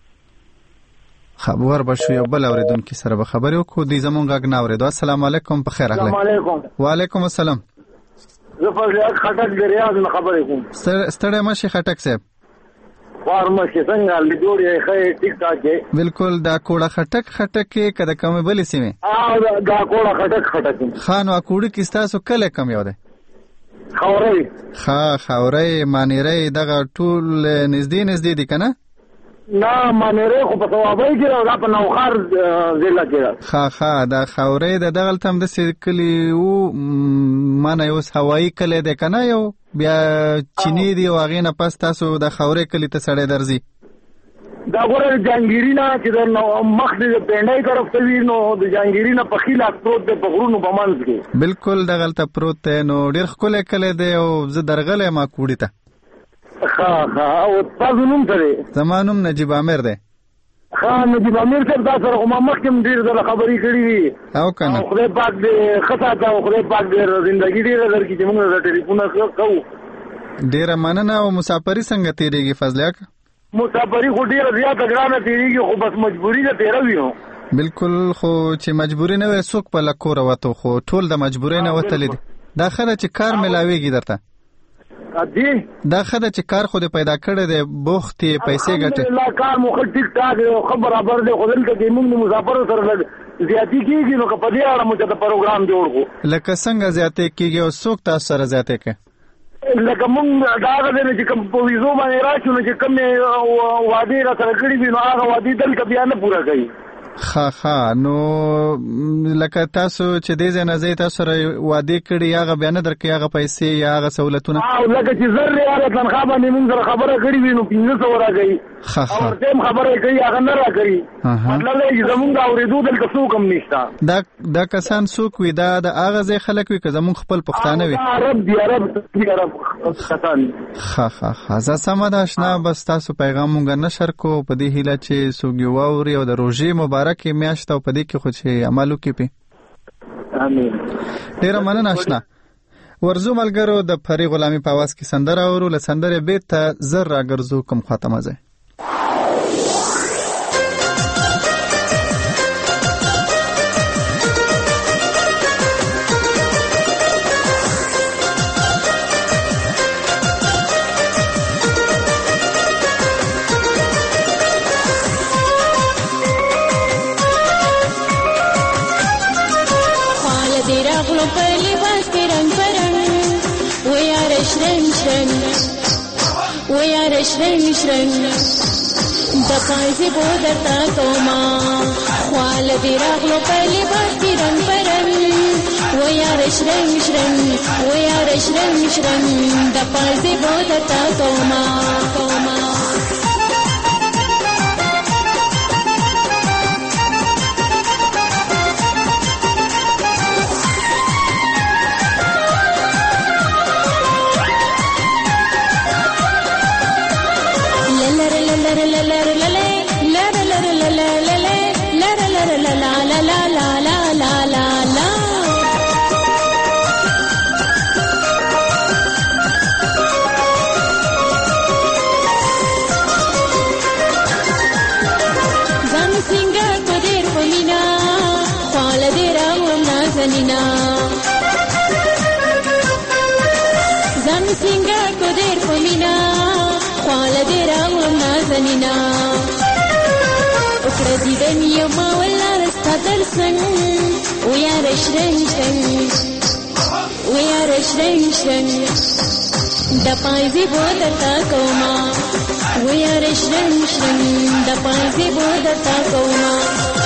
خبر بشو یو بل اوریدونکو سره به خبرې وکړو. دې زمونږ غږ نه اوریدو. السلام علیکم په خیر اغله. السلام علیکم. وعلیکم السلام. زه فضلیات خټک د ریاض نه خبرې کوم. ستړی مشه خټک صاحب. فارمه کې څنګه لیدوري خې ټیک ټاک. بالکل دا کوړه خټک خټک کې کده کومه بلې سیمه. اه دا کوړه خټک خټک. خانو کوړه کې تاسو کله کم یو ده؟ خاورې. ها خاورې مانیرې دغه ټول نږدې نږدې دي کنه؟ نه مانیرې خو په توابای کې او په نوخار ضلع کې. ها ها دا خاورې د دغه تم د سکلی او مانه یو هوایی کله ده کنه یو بیا چینی دی واغې نه پس تاسو د خاورې کلی ته سړې درځي. دا ګوره جانګيري نه چې د مخ د پندای طرف ته وی نو د جانګيري نه په خیلا پروت د بغرونو په منځ کې. بالکل دغه ته پروت نو ډیر خلک کله دی او زه درغله ما کوړی ته. ها ها او تاسو نوم څه؟ زمانوم نجیب امیر دی. ها نجیب امیر صاحب تاسو سره کومه مخکې ډیر د خبرې کړې وي او کنه خدای پاک دې خطا ته خدای پاک دې ژوندۍ دې درکې چې موږ د ټلیفون کوو. ډیر مننه. او مسافری څنګه تیریږي فضلیک؟ مسافری خو ډیر زیاته ګرانه تیریږي خو بس مجبوری ده تیروي نو. بالکل خو چې مجبوری نه وي څوک په لکور وته خو ټول د مجبوری نه وتل دي. دا خره چې کار ملاويږي درته. ادي دا خره چې کار خو دې پیدا کړی دی بوختي پیسې ګټي. الله کار مو خل ټیک ټاک خبر برابر دی خو دلته کې موږ مسافر سره زیاتی کیږي نو په دې اړه موږ ته پروګرام جوړ کو. لکه څنګه زیاتی کیږي او څوک تاسو سره زیاتی کوي؟ لکه موږ دا غوډه چې کوم په ویزو باندې راشو چې کوم وعده را سره کړی وي نو هغه وعده دلته بیا نه پوره کوي. ها ها نو لکه تاسو چې دې ځنه زی تاسو سره وعده کړی هغه بیان درکې هغه پیسې یا هغه سہولتونه او لکه چې زر ریاله تنخواه باندې موږ سره خبره کړی وي نو پنځه سوه راکوي او ورته خبره کوي هغه نه راکوي. مطلب دی چې زمونږ اورېدو دلته څوک هم نشته. دا دا کسان څوک وي؟ دا د هغه ځای خلک وي که زمونږ خپل پښتانه وي؟ عرب دي عرب دي عرب کسان. ها ها ها زه سمه ده اشنا. بس تاسو پیغام مونږ نشر کو په دې هیله چې څوک یې واوري او د روژې مبارکې میاشت او په دې کې خو چې عمل وکړي. امين. ډیره مننه اشنا. ورزو ملګرو د پری غلامي په आवाज کې سندره اورو، له سندره بیرته زر راګرځو کوم خاتمه ځای. شرنگ شرنگ د پایزی بودر تا کوما خوال دی راغلو پلی باتی رنگ پرنگ و یار شرنگ شرنگ و یار شرنگ شرنگ د پایزی بودر تا کوما کوما زم سنگا کو دیر پمینا خوال دیر آوام نازنینا اکڑا دیدن یوما والله رستا درسن ویار شرنگ شرنگ ویار شرنگ شرنگ دا پایزی بودتا کوما ویار شرنگ شرنگ دا پایزی بودتا کوما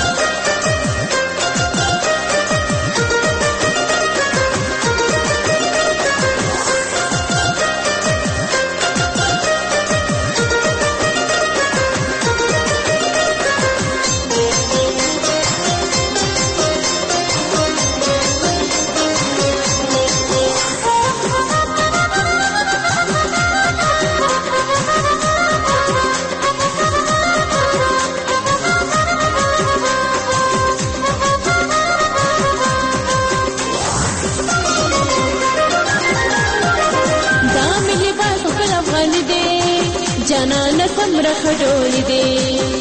خډولې دي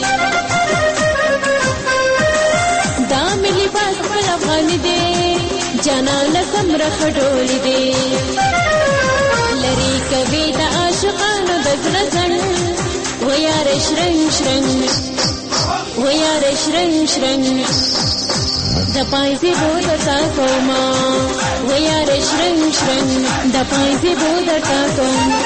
دا ملي باز خپل افغان دي جانان سمره خډولې دي لری کوي د عاشقانو د زړه څنګ و یار شرنګ شرنګ و یار شرنګ شرنګ د پایزي بودتا کوما و یار شرنګ شرنګ د پایزي بودتا کوما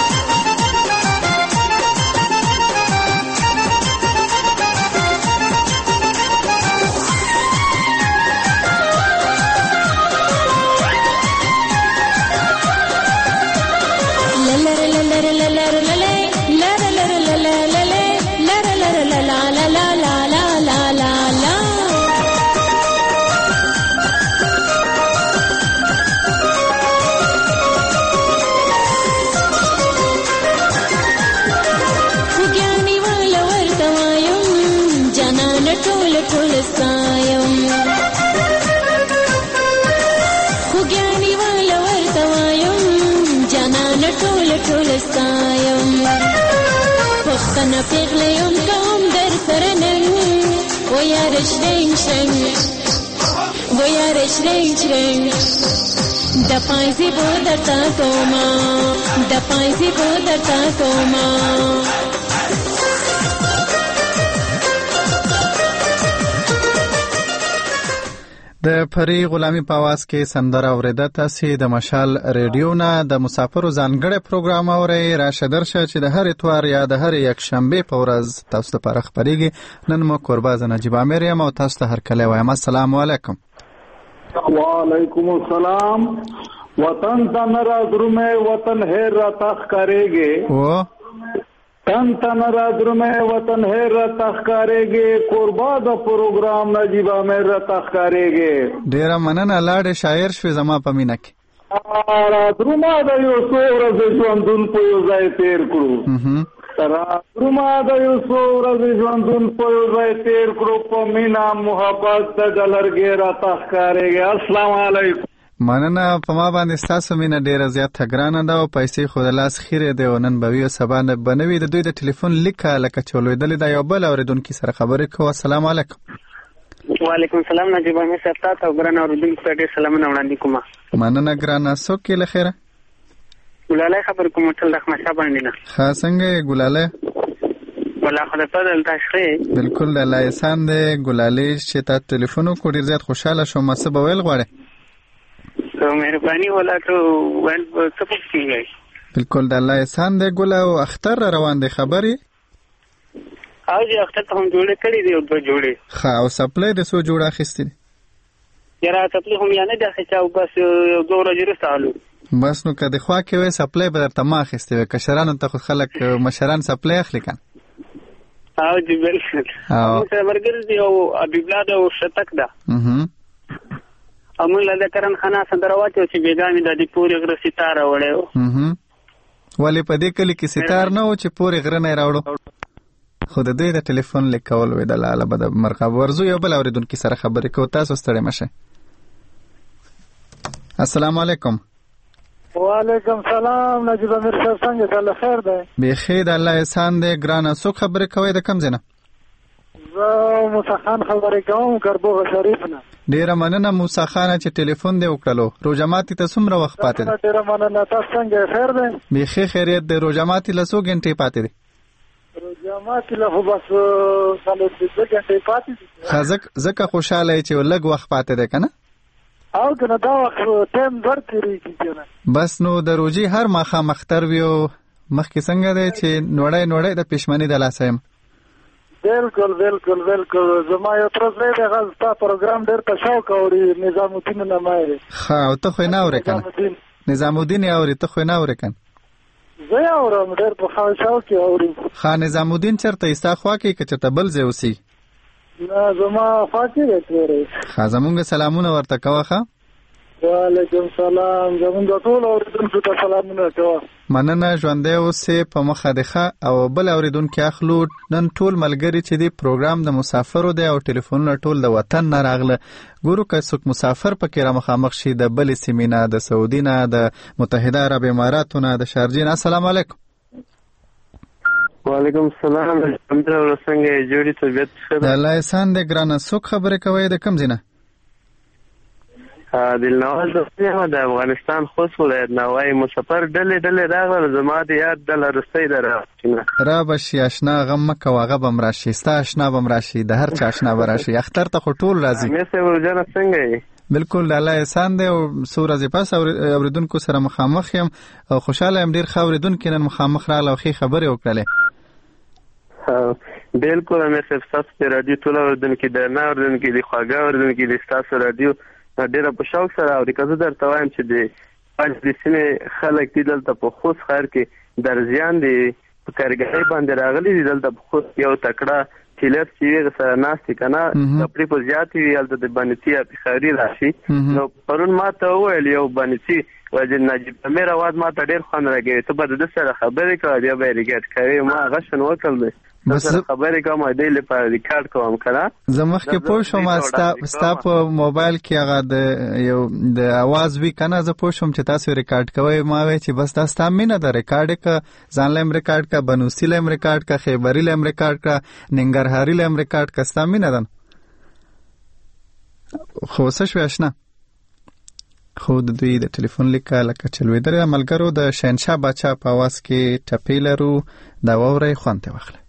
پختنه پیغله یم کوم در سره نن و یار شرنګ شرنګ و یار شرنګ شرنګ د پایزی بودتا کوما د پایزی بودتا کوما د پری غلامی په आवाज کې سندره اوریده. تاسو د مشال ریډیو نه د مسافرو ځانګړی پروګرام اورئ. راشه درشه چې د هر اتوار یا د هر یک شنبه په ورځ تاسو ته پرخ پریږي. نن مو قرباز نجیب امیر یم او تاسو ته هر کله وایم السلام علیکم. وعلیکم السلام. وطن تن را درمه وطن ہے را تخ کریگے او تن تن را درمه وطن ہے را تخ کریگے قربا د پروګرام نجیب امیر را تخ کریگے. ډیر مننه لاړ شاعر شوی زما په مینا کې را درمه د یو څو ورځې ژوندون په یو ځای تیر کړو را درمه د یو څو ورځې ژوندون په یو ځای تیر کړو په مینا محبت د ډلرګې را تخ کریگے. السلام علیکم. مننه. په ما باندې ستاسو مینه ډیره زیاته ګرانه ده او پیسې خو د لاس خیرې دی او نن به وي او سبا نه به نه وي. د دوی د ټلیفون لیکه لکه چې ولوېدلې ده. یو بل اورېدونکي سره خبرې کوو. السلام علیکم. وعلیکم السلام نجیب امیر صاحب، تاسو او ګران اورېدونکو ته ډېر سلامونه وړاندې کوم. مننه ګرانه. څوک یې له خیره؟ ګلالی خبرې کوم ټول د احمدشاه باندې نه. ښه څنګه یې ګلالی؟ والله خدای فضل تاسو ښه؟ بالکل د الله احسان دی. ګلالۍ چې تا ټلیفون وکړو ډېر زیات خوشحاله شوم. څه به ویل غواړې؟ مهرباني ولا ته ویل څه پوښتنه؟ بالکل د الله احسان دی. ګل او اختر را روان دی خبرې؟ او چې اختر ته هم جوړې کړي دي او دوه جوړې. ښه او سپلی د څو جوړه اخیستې دي؟ یاره سپلی هم یا نه دی اخیستی او بس یو دوه ورځې وروسته الو. بس نو که د خوا کې وی سپلی به درته ما اخیستې وی. کشرانو ته خو خلک مشران سپلی اخلي که نه؟ او جی بالکل. موږ سره ملګري دي او حبیبالله ده او شتک ده. او موږ له د کرن خانه سندره واچو چې بېګا مې د دې پورې غره ستار راوړی و. ولې په دې کلي کې ستار نه و چې پورې غره نه یې راوړو؟ خو د دوی د ټلیفون لیک کول وی د لاله به د مرغاب ورځو. یو بل اورېدونکي سره خبرې کوو. تاسو ستړی مه شئ. السلام علیکم. وعلیکم سلام نجیب امیر صاحب، څنګه ته خیر دی؟ بیخي د الله احسان دی. ګرانه څوک خبرې کوئ د کوم ځای نه؟ زه موسی خان خبرې کوم کربوغه شریف نه. ډیره مننه موسی خانه چې ټلیفون دې وکړلو. روژه ماتي ته څومره وخت پاتې دی؟ ډیره مننه. تاسو څنګه خیر دی؟ بیخي خیریت دی. روژه ماتي له څو ګنټې پاتې دی؟ روژه ماتي له خو بس څلور پنځه ګنټې پاتې دي. ښه ځکه خوشحاله یې چې لږ وخت پاتې دی که نه؟ او کنه دا وخت ټایم ور تیریږي کنه. بس نو د روژې هر ماښام اختر وي او مخکې څنګه دی چې نوړی نوړی د پېشمني د لاسه یم. بالکل بالکل بالکل. زما یو ترڅ دی دغه ستا پروګرام ډېر په شوق اوري. نظام الدین نمای دی. ښه او ته خو یې نه اورې که نه؟ نظام الدین یې اوري، ته خو یې نه اورې که نه؟ زه یې اورم ډېر په شوق یې اوري. ښه نظام الدین چېرته یې ستا خوا کې که چېرته بل ځای اوسي؟ نه زما خوا کې دی تېری. ښه زمونږ سلامونه ورته کوه. ښه وعلیکم سلام. زمونږ ټول اورېدونکو ته سلامونه کوه. مننه. ژوندی اوسې په مخه دې ښه. او بل اورېدونکي اخلو. نن ټول ملګري چې دی پروګرام د مسافرو دی او ټلیفونونه ټول د وطن نه راغله. ګورو که څوک مسافر پکې را مخامخ شي د بلې سیمې نه، د سعودي نه، د متحده عرب اماراتو نه، د شارجې نه. السلام علیکم. وعلیکم السلام. الحمدلله. څنګه یې جوړې طبیعت ښه ده؟ د الله احسان دی. ګرانه څوک خبرې کوئ د کوم ځای نه؟ دلنواز دوستیمه د افغانستان خوست ولایت نه. وایي مسافر ډلې ډلې راغله. زما د یاد ډله رسۍ ده راچینه. را به شي اشنا غم مه کوه، هغه به م راشي. ستا اشنا به م راشي، د هر چا اشنا به راشي. اختر ته خو ټول راځي. امیر صاحب ورجانه څنګه یې؟ بالکل د الله احسان دی. او څو ورځې پس اورېدونکو سره مخامخ یم او خوشحاله یم. ډېر ښه اورېدونکي نن مخامخ راغله او ښې خبرې وکړلې. بالکل امیر صاحب ستاسو د راډیو ټول اورېدونکي د نه اورېدونکي د خواږه اورېدونکي د ستاسو راډیو ډېره په شوق سره اوري. که زه درته وایم چې د پنج د سیمې خلک دي دلته په خوست ښار کې درزیان دي په کارګرۍ باندې راغلي دي. دلته په خوست یو تکړه ټیلر چې وي سره ناست دي که نه کپړې په زیاتې وي هلته د بانیڅي یا پېښاري راشي. نو پرون ما ته وویل یو بانیڅي وایي نجیب امیر اواز ما ته ډېر خوند راکوي، ته به د ده سره خبرې کوه بیا به یې ریکارډ کوې. ما هغه شان وکړل دی بس خبرې کوم د دې لپاره ریکارډ کوم کنه. زه مخکې پوه شوم ستا ستا په موبایل کې هغه د یو د اواز وی کنه. زه پوه شوم چې تاسو ریکارډ کوئ. ما وایي چې بس دا ستا مینه ده ریکارډ که ځان له هم ریکارډ که، بنوسي له هم ریکارډ که، خیبري له هم ریکارډ که، ننګرهاري له هم ریکارډ که. ستا مینه ده. خو څه شوې اشنا؟ خو د دوی د ټلیفون لیکه لکه چې لوېدلې ده. ملګرو د شهنشاه باچا په اواز کې ټپې لرو. دا واورئ، خوند ترې واخلئ.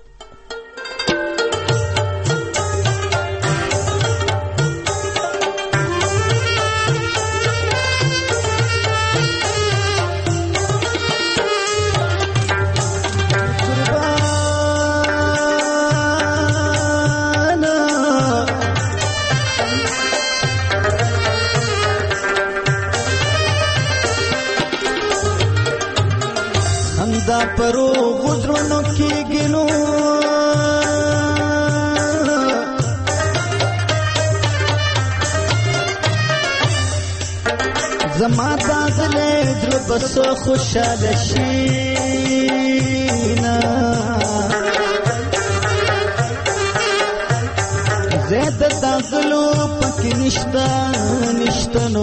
دا پرو غدرونو کې ګنو زما دازلې در بس خوشاله شینا زید داغلو پکې نشتا نشتا نو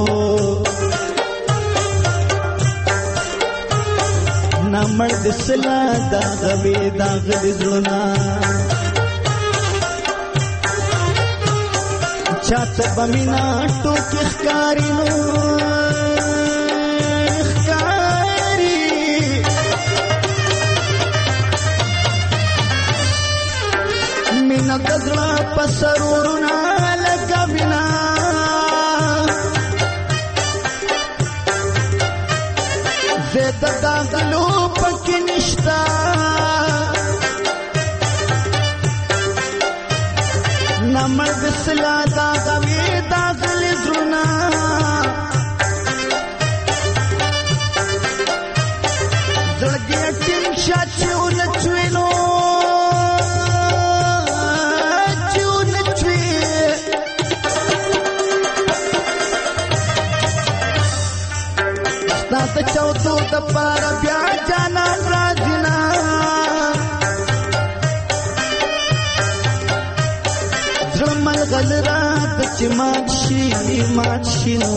نامړ د سلا داغوي داغلي زړونه چاته بمینا ټوکې ښکاري نو ښکاري مینا د زړه په سرورونه لکه وینا زه د داغلو پکې نشتا نمړ وسلا داغوي داغلي زړونه زړګي ټینګ شاچو نچوینو چونچوي ستاسو چوتو د پار بیا جانا راځنا غلرا بچ مات شي مات شي نو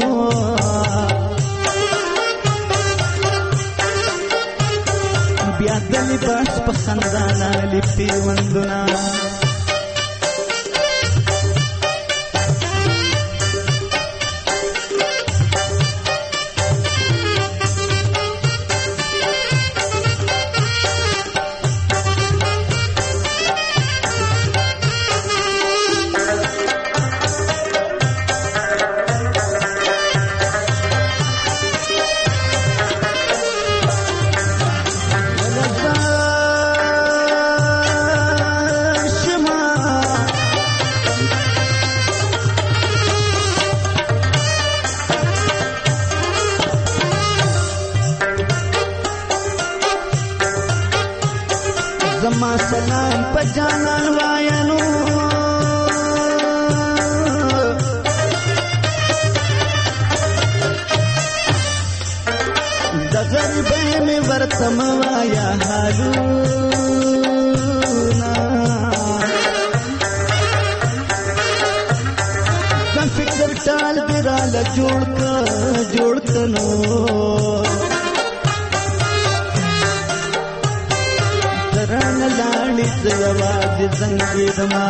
بیا د لباس په خندانا لپی وندنا زما سلام په جانان وایانو د غریبۍ مې ورته مه وایه حالونه د فکر ټال دې راله جوړ که جوړ که نو رانه لاړې زه یوازې زنګېدمه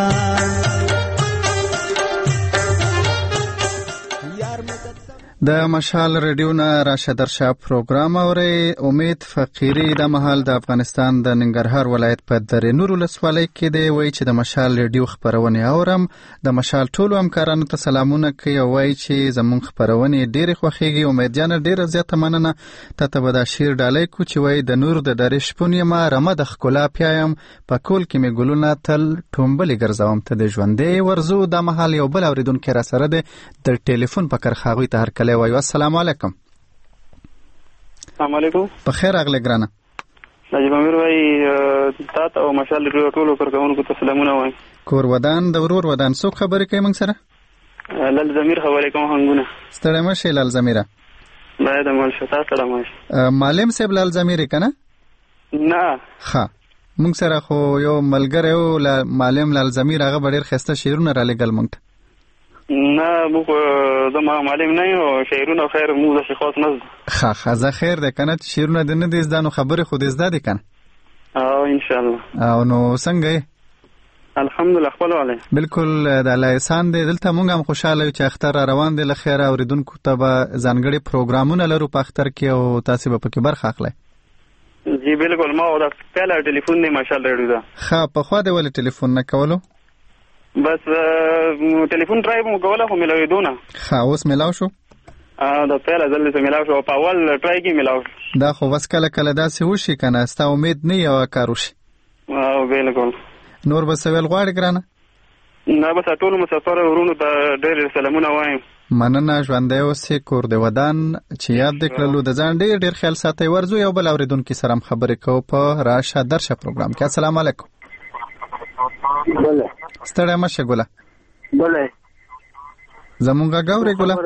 د مشال ریډیو نه راشه درشه پروګرام اورئ. امید فقیری د مهال د افغانستان د ننګرهار ولایت په درې نور ولسوالۍ کې دی. وایي چې د مشال ریډیو خپرونې اورم. د مشال ټولو همکارانو ته سلامونه کوي او وایي چې زموږ خپرونې ډېرې خوښېږي. امید جانه ډېره زیاته مننه. ته ته به دا شعر ډالۍ کو چې وایي د نور د درې شپون یمه رمه د ښکلا پیایم په کول کې مې ګلونه تل ټومبلې ګرځوم ته د ژوندې ورزو. دا مهال یو بل اورېدونکی را سره دی د ټلیفون په کرښه هغوی ته هرکلی وایو. السلام علیکم. السلام علیکم. په خیر اغلی ګرانه. نجیب امیر وایي تا ته او مشال ریډیو ټولو کارکوونکو ته سلامونه وایم. کور ودان د ورور ودان څوک خبرې کوي موږ سره؟ لال ضمیر خبرې کوم هنګونه. ستړی مه شئ لال ضمیره. باید مال شو تاسو سلام وایي. معلم صاحب لال ضمیر که نه؟ نه. ښه موږ سره خو یو ملګری و معلم لال ضمیر هغه به ډېر ښایسته شعرونه رالیږل موږ ته. نه موږ زما معلم نه یو شعرونه خیر موږ داسې خاص نه زده. ښه ښه زه خیر دی که نه چې شعرونه دې نه دي زده نو خبرې خو دې زده دي که نه؟ او انشاءالله. او نو څنګه یې؟ الحمدلله خپل والی. بالکل د الله احسان دی. دلته موږ هم خوشحاله یو چې اختر را روان دی. له خیره اورېدونکو ته به ځانګړي پروګرامونه لرو په اختر کې او تاسې به پکې برخه اخلئ. جی بالکل ما دا پهلا ټلیفون دی ماشاء الله ریډیو دا. ښه پخوا دې ولې ټلیفون نه کولو؟ بس ټلیفون ټرای مو کوله خو ملاوېدو نه. ښه اوس ملاو شو؟ دا پهلا ځل چې ملاو شو په اول ټرای کې ملاو شو. دا خو بس کله کله داسې وشي که نه ستا امید نه یو کار وشي. او بالکل. نور به څه ویل غواړې ګرانه؟ نه بس ټولو مسافر ورونو ته ډېر سلامونه وایم. مننه. ژوندی اوسې کور دې ودان چې یاد دې کړلو. د ځان ډېر ډېر خیال ساتئ. ورځو یو بل اورېدونکي سره هم خبرې کوو په راشه درشه پروګرام کې. السلام علیکم. بله ستړی مه شې ګله. بله زمونږ غږ اورې ګله؟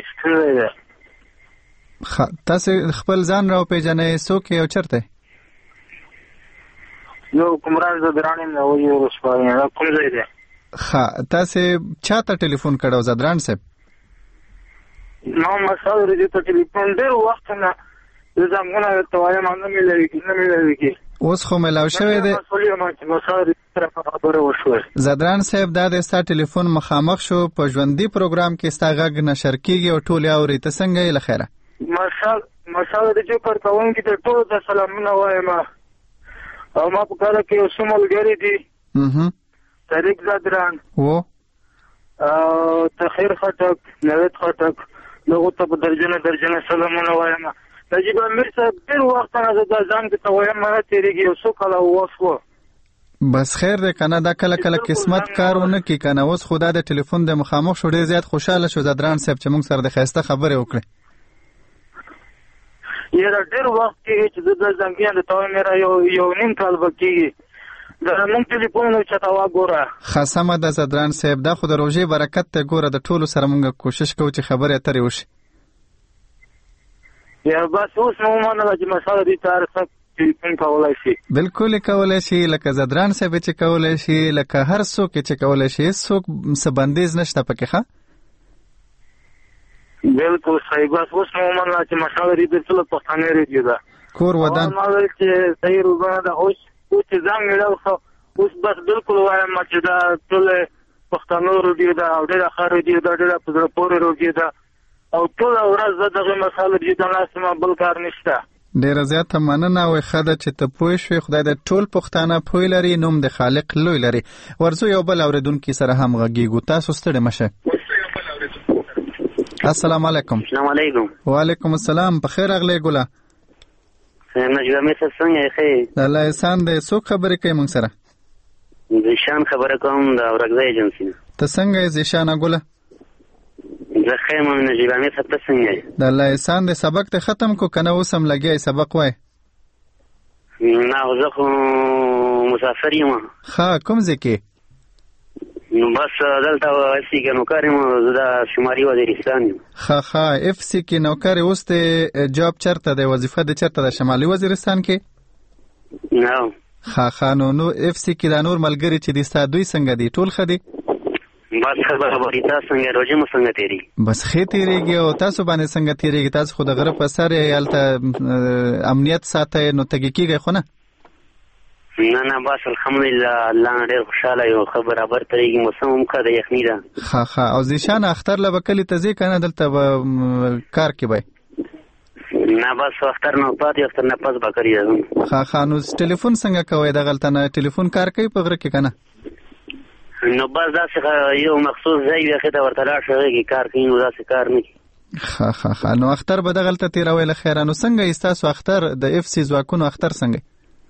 تاسې خپل ځان را وپېژنئ څوک یې او چېرته؟ یو کومران زه دران یم د وجې ورسپارې. دا کوم ځای دی؟ ها تاسو چاته ټلیفون کړو زدران صاحب؟ نو مسال ورته ته ټلیفون ډیر وخت نه زمونه ته وایم نه ملي نه ملي اوس خو ملاو شوی دی زدران صاحب دا د ستا ټلیفون مخامخ شو په ژوندۍ پروګرام کې ستا غږ نشر کیږي او ټول اوري ته څنګه یې لخيره ماشال ماشال د چې پر کوم کې ته ټول د سلامونه وایم او ما په کار کې اوسمل غری دي اها طریق زدران و او تخیر خټک نوید خټک نو ته په درجنه درجنه سلامونه وایم نجیب امیر صاحب ډیر وخت نه د ځان کې ته وایم ما تیریږي او څو کله وښو بس خیر ده کنه دا کله کله قسمت کارونه کی کنه اوس خدا د ټلیفون د مخامخ شو ډیر زیات خوشاله شو زدران صاحب چې موږ سره د خسته خبره وکړه یره ډیر وخت کې چې د ځنګیا د توه میرا یو یو نیم کال وکړي دا موږ ټلیفون نو چتا وا ګوره خاصه د زدران صاحب دا خو د روزي برکت ته ګوره د ټولو سره موږ کوشش کوو چې خبره اترې وشي یا بس اوس نو مونږ چې مساله دي تر څو ټلیفون کولای شي بالکل کولای شي لکه زدران صاحب چې کولای شي لکه هر څوک چې کولای شي څوک څه بندیز نشته پکې ښه بالکل صحیح بس اوس نو مونږ چې مساله دي د ټول پښتنې ریډیو دا کور ودان ما ویل چې صحیح روزانه دا اوس اوس ځان غړل خو اوس بس بالکل وایم چې دا ټول پښتنو ریډیو دا او ډېر ښه ریډیو دا ډېر په زړه پورې ریډیو دا او ټول ورځ دغه مساله دي د ناسمه بل کار نشته ډیر زیات مننه او خدای چې ته پوه شې خدای د ټول پښتانه پوی لري نوم د خالق لوی لري ورزو یو بل اوریدونکو سره هم غږیږو تاسو ستړي مشه السلام علیکم السلام علیکم وعلیکم السلام په خیر اغلی ګولا نجیب امیر صاحب څنګه یې الله احسان دې څوک خبرې کوي موږ سره زیشان خبره کوم د اورګزای ایجنسی ته څنګه یې زیشان ګولا زه خیر مې نجیب امیر صاحب ته څنګه یې د الله احسان دې سبق ته ختم کو کنه اوس هم لګیای سبق وای نه زه خو مسافر یم ښه کوم ځای کې نو بس دلته اف سی کې نوکر یم زه د شمالي وزیرستان یم ښه ښه اف سی کې نوکر اوس ته جاب چرته دی وظیفه د چرته د شمالي وزیرستان کې نه ښه ښه نو نو اف سی کې د نور ملګری چې دي ستا دوی څنګه دي ټول ښه دي بس خبره بری تاسو څنګه روزه مو څنګه تیری بس خې تیریږي او تاسو باندې څنګه تیریږي تاسو خو د غره په سر یالته امنیت ساتي نو تګی کیږي خو نه نه نه بس الحمدلله الله ډېر خوشاله یو خبره بر تیریږي موسم هم کړه یخنی ده ها ها او ځشان اختر لبکلی تزي کنه دلته کار کې وای نه بس اختر نو پاتې اختر نه پس بکری ده ها ها نو ټلیفون څنګه کوي د غلطه نه ټلیفون کار کوي په غره کې کنه نو بس داسې یو مخصوص ځای وي چې ورته لاړ شي کار کوي نو داسې کار نه کوي ښه ښه ښه نو اختر به دغلته تیروي له خیره نو څنګه استاسو اختر د اف سی ځواکونو اختر څنګه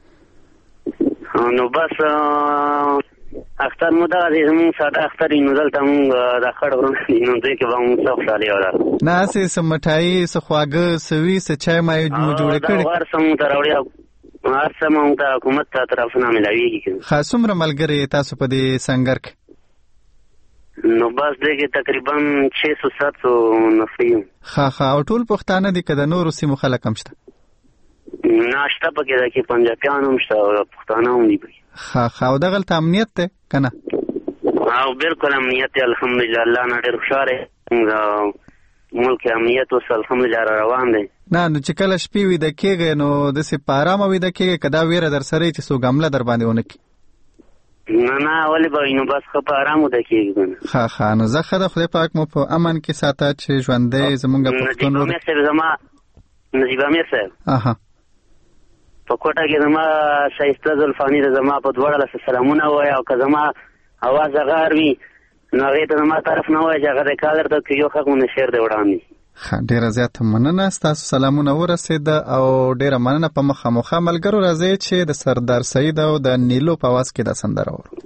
نو بس اختر مو دا زموږ ساده اختر نو دلته موږ د خړ ورونې نو دوی کې به موږ څه خوشالي ولا نه سې څه مټایي څه خواږه سوي څه چای مای مو جوړ کړي دا ور سم تر وړیا هر څه مونږ ته حکومت ته طرفونه ملاویږي خاص عمر ملګری تاسو په دې سنگر کې نو بس دغه تقریبا شش سو سات سو نفري ها ها او ټول پښتانه دي کده نور سیمو خلک هم شته ناشته پکې د کې پنجابیان هم شته او پښتانه هم دي ها ها او دغه امنیت ته کنه او بالکل امنیت الحمدلله الله نه ډېر خوشاله ملک امنیت اوس الحمدلله روان دی نه نو چې کله شپې وي د کېږي نو د سي پارامه وي د کېږي کدا ویره در سره چې سو غمله در باندې ونکي نه نه ولې به نو بس خو په آرامو د کېږي ها ها نو زه خدای خدای پاک مو په امن کې ساته چې ژوندې زمونږ پښتون نجیب امیر زما نجیب امیر صاحب اها په کوټه کې زما شایسته زلفانی زما په دوړه له سلامونه وای او که زما اواز غار وي نو هغه ته زما طرف نه وای چې هغه کادر ته یو خغونه شعر دی وړاندې ډیره زیات مننه تاسو سلامونه ورسید او ډیره مننه په مخه مخه ملګرو راځي چې د سردار سید او د نیلو په واس کې د سندره ورو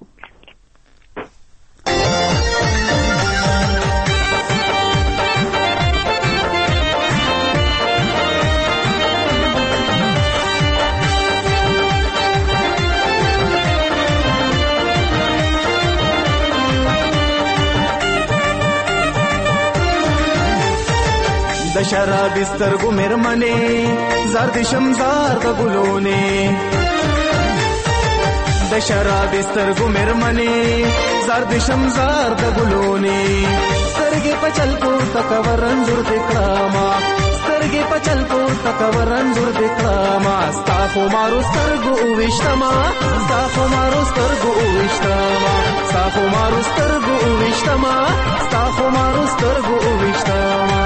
د شراب سترګو مرمنه زرد شمزار د ګلونه د د شراب سترګو مرمنې زار د شمزار د ګلونې سترګې پچل پورته کور انځور د کړما سترګې پچل پورته کور انځور د کړما ستا خو مارو سترګو وشتما ستا خو مارو سترګو وشتما ستا خو مارو سترګو وشتما ستا خو مارو سترګو وشتما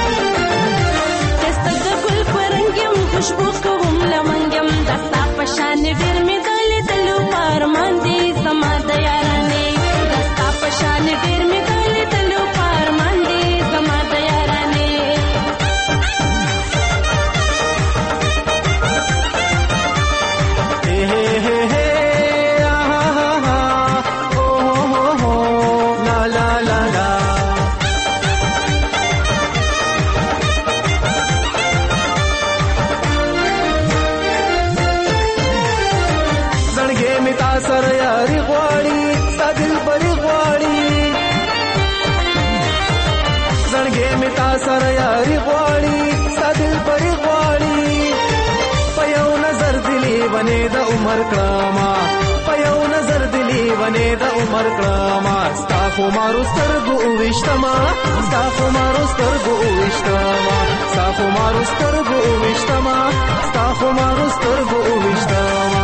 دستا د ګل پرنګم خوشبو کوم لمنګم دستا پشان ډیر می دل دلو پارمان دي زما د یارانې دستا پشان ډیر می دل دلو پارمان دي زما د یارانې سر یاری غواړي سادل بری غواړي زړګې می تا سر یاری غواړي سادل بری غواړي پيو نظر دلی ونه د عمر کراما پيو نظر دلی ونه د عمر کراما ستا خو مارو سترګو وشتما ستا خو مارو سترګو وشتما ستا خو مارو سترګو وشتما ستا خو مارو سترګو وشتما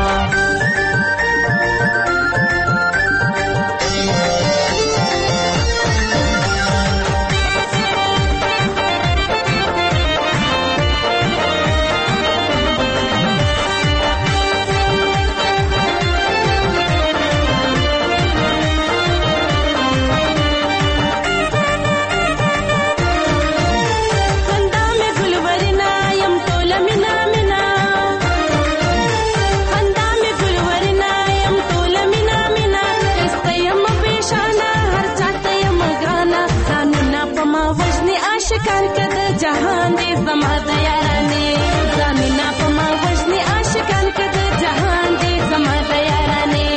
عاشقان کده جهان دې زما د یارانې زمینا په ما وژني عاشقان کده جهان دې زما د یارانې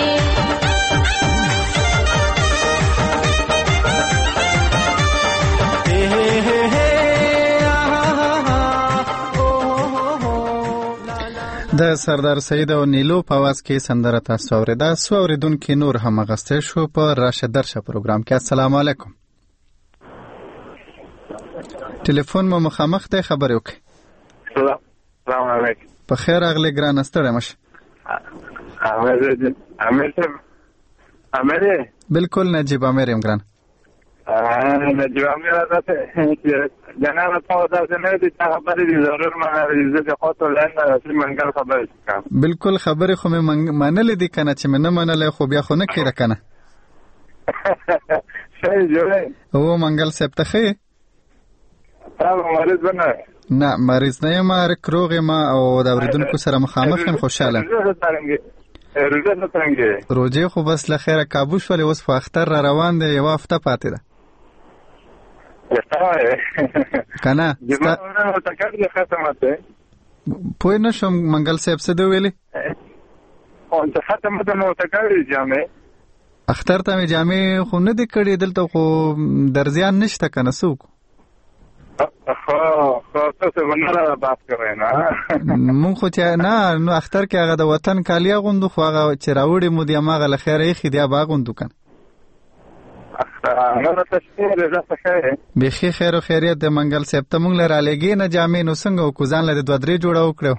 د سردار سید او نیلو په आवाज کې سندره تاسو اوریدا سو اوریدونکو نور هم غسته شو په راشه درشه پروګرام کې. السلام علیکم. ټلیفون مو مخامخ ته خبرې وکړئ. السلام علیکم. په خیر اغلی ګران ستړی مشه. امیر امیر امیر بالکل نجیب امیر یم ګران. نجیب امیر راته جناب تاسو ته نه دي خبرې دي ضرور مانه دي خو ته لاندې راځي منګل خبرې کوم. بالکل خبرې خو مې منلې دي کنه چې مې نه منلې خو بیا خو نه کېره کنه. شي جوړه. او منګل صاحب ته خې تاسو مریض بنه نه مریض نه یم روغ یم او د اوریدونکو سره مخامخ یم خوشاله روزه څنګه روزه خو بس لخيره کابو شولې اوس په اختر را روان دی یو هفته پاتې ده کنه جمعه تکړه ختمه ده پوه نشم منګل صاحب څه دی ویلي او ته ختمه ده نو تکړه جامې اختر ته مې جامې خو نه دي کړې دلته خو درځيان نشته کنه څوک خو تاسو ونره بحث کوئ نه مونږ خو چې نه نو اختر کې هغه د وطن کالیا غوندو خو هغه چې راوړي مو دی هغه له خیره یې خدیا باغوندو کنه نه تشکر زه خیر به خیر او خیریت د منګل صاحب ته مونږ لره لګي نه جامې نو څنګه او کوزان له دوه درې جوړه وکړو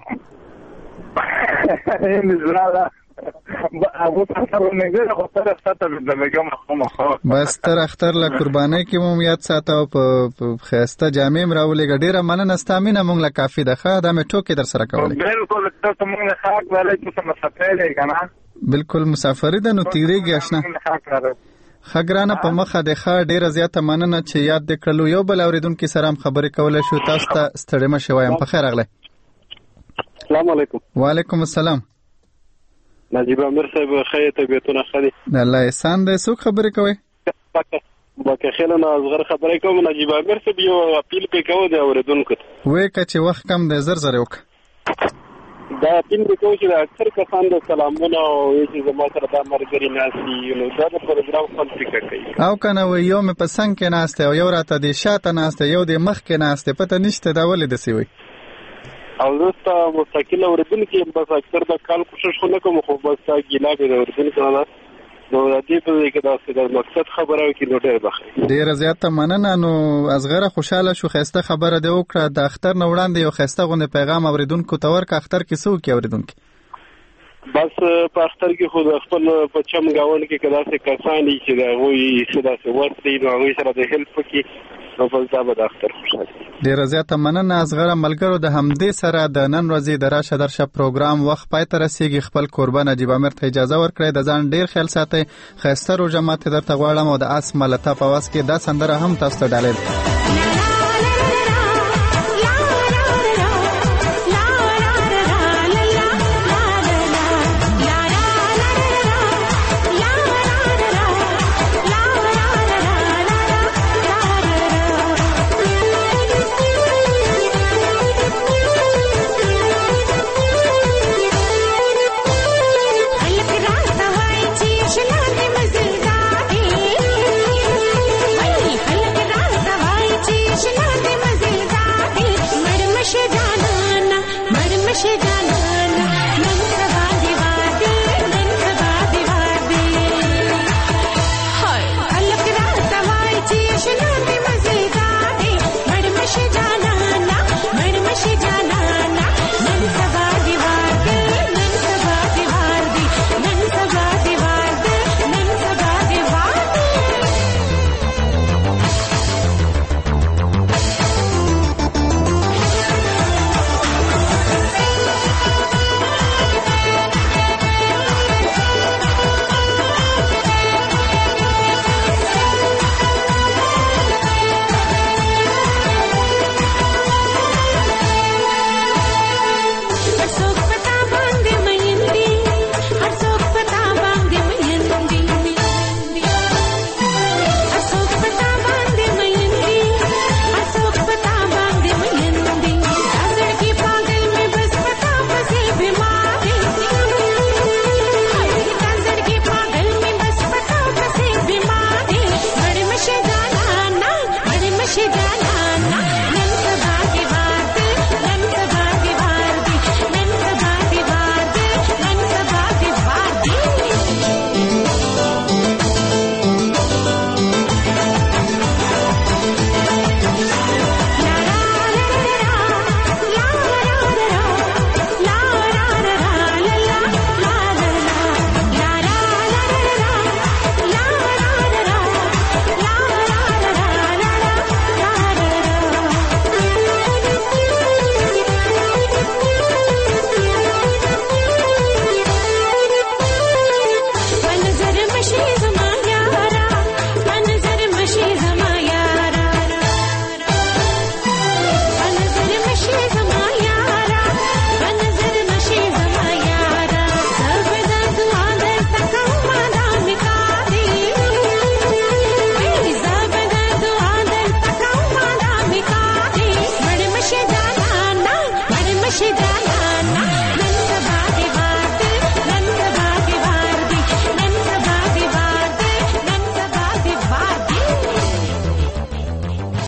بس تر اختر له قربانۍ کې مو یاد ساتو په خسته جامې مراولې ډیره مننه ستامینه مونږ له کافي ده ښه دا مې ټوکې در سره کولې بالکل تاسو مونږ خاک ولې چې مسافرې کنه بالکل مسافرې ده نو تیریږي آشنا خګرانه په مخه د ښه ډیره زیاته مننه چې یاد دکړلو یو بل اوریدونکو سره هم خبرې کولای شو تاسو ته ستړي مشه وایم په خیر اغله السلام علیکم وعلیکم السلام نجیب امیر صاحب خیر طبیعتونه خالي الله احسان دې څوک خبرې کوي باکه خلنو ازغر خبرې کوم نجیب امیر صاحب یو اپیل په کوو د اوریدونکو وې کچې وخت کم د زر زر وک دا اپیل په کوو چې اکثر کسان د سلامونه او چې زما سره د مرګري ناسي نو دا د پروګرام خپل فکر کوي او کنه و یو مې په څنګه کې ناشته او یو راته د شاته ناشته یو د مخ کې ناشته پته نشته دا ولې دسی وي او زه مستقل اوریدونکي بس اکثر د کال کوشش خو نه کوم خو بس ګیلا به اوریدونکي نه نو د دې په کې دا د مقصد خبره کې نو ډېر بخښي. ډېر زیاته مننه. نو اصغره خوشاله شو خسته خبره دی وکړه د اختر نه وړاندې یو خسته غونډه پیغام اوریدونکو ته ورک اختر کې سو کې اوریدونکو بس په اختر کې خو د خپل په چم گاون کې کدا څه کسانی چې دا وایي صدا څه ورته نو هغه سره د هیلپ کې نو په ځا به د اختر خوشاله. ډېر زیاته مننه اصغره ملګرو. د همدې سره د نن ورځې د راشه درشه پروګرام وخت پای ته رسیږي. خپل قربان نجیب امیر ته اجازه ورکړئ. د ځان ډېر خیال ساتئ. خسته روزه ماته درته غواړم او د اسمه لطف اواز کې دا سندره هم تاسو ته ډالۍ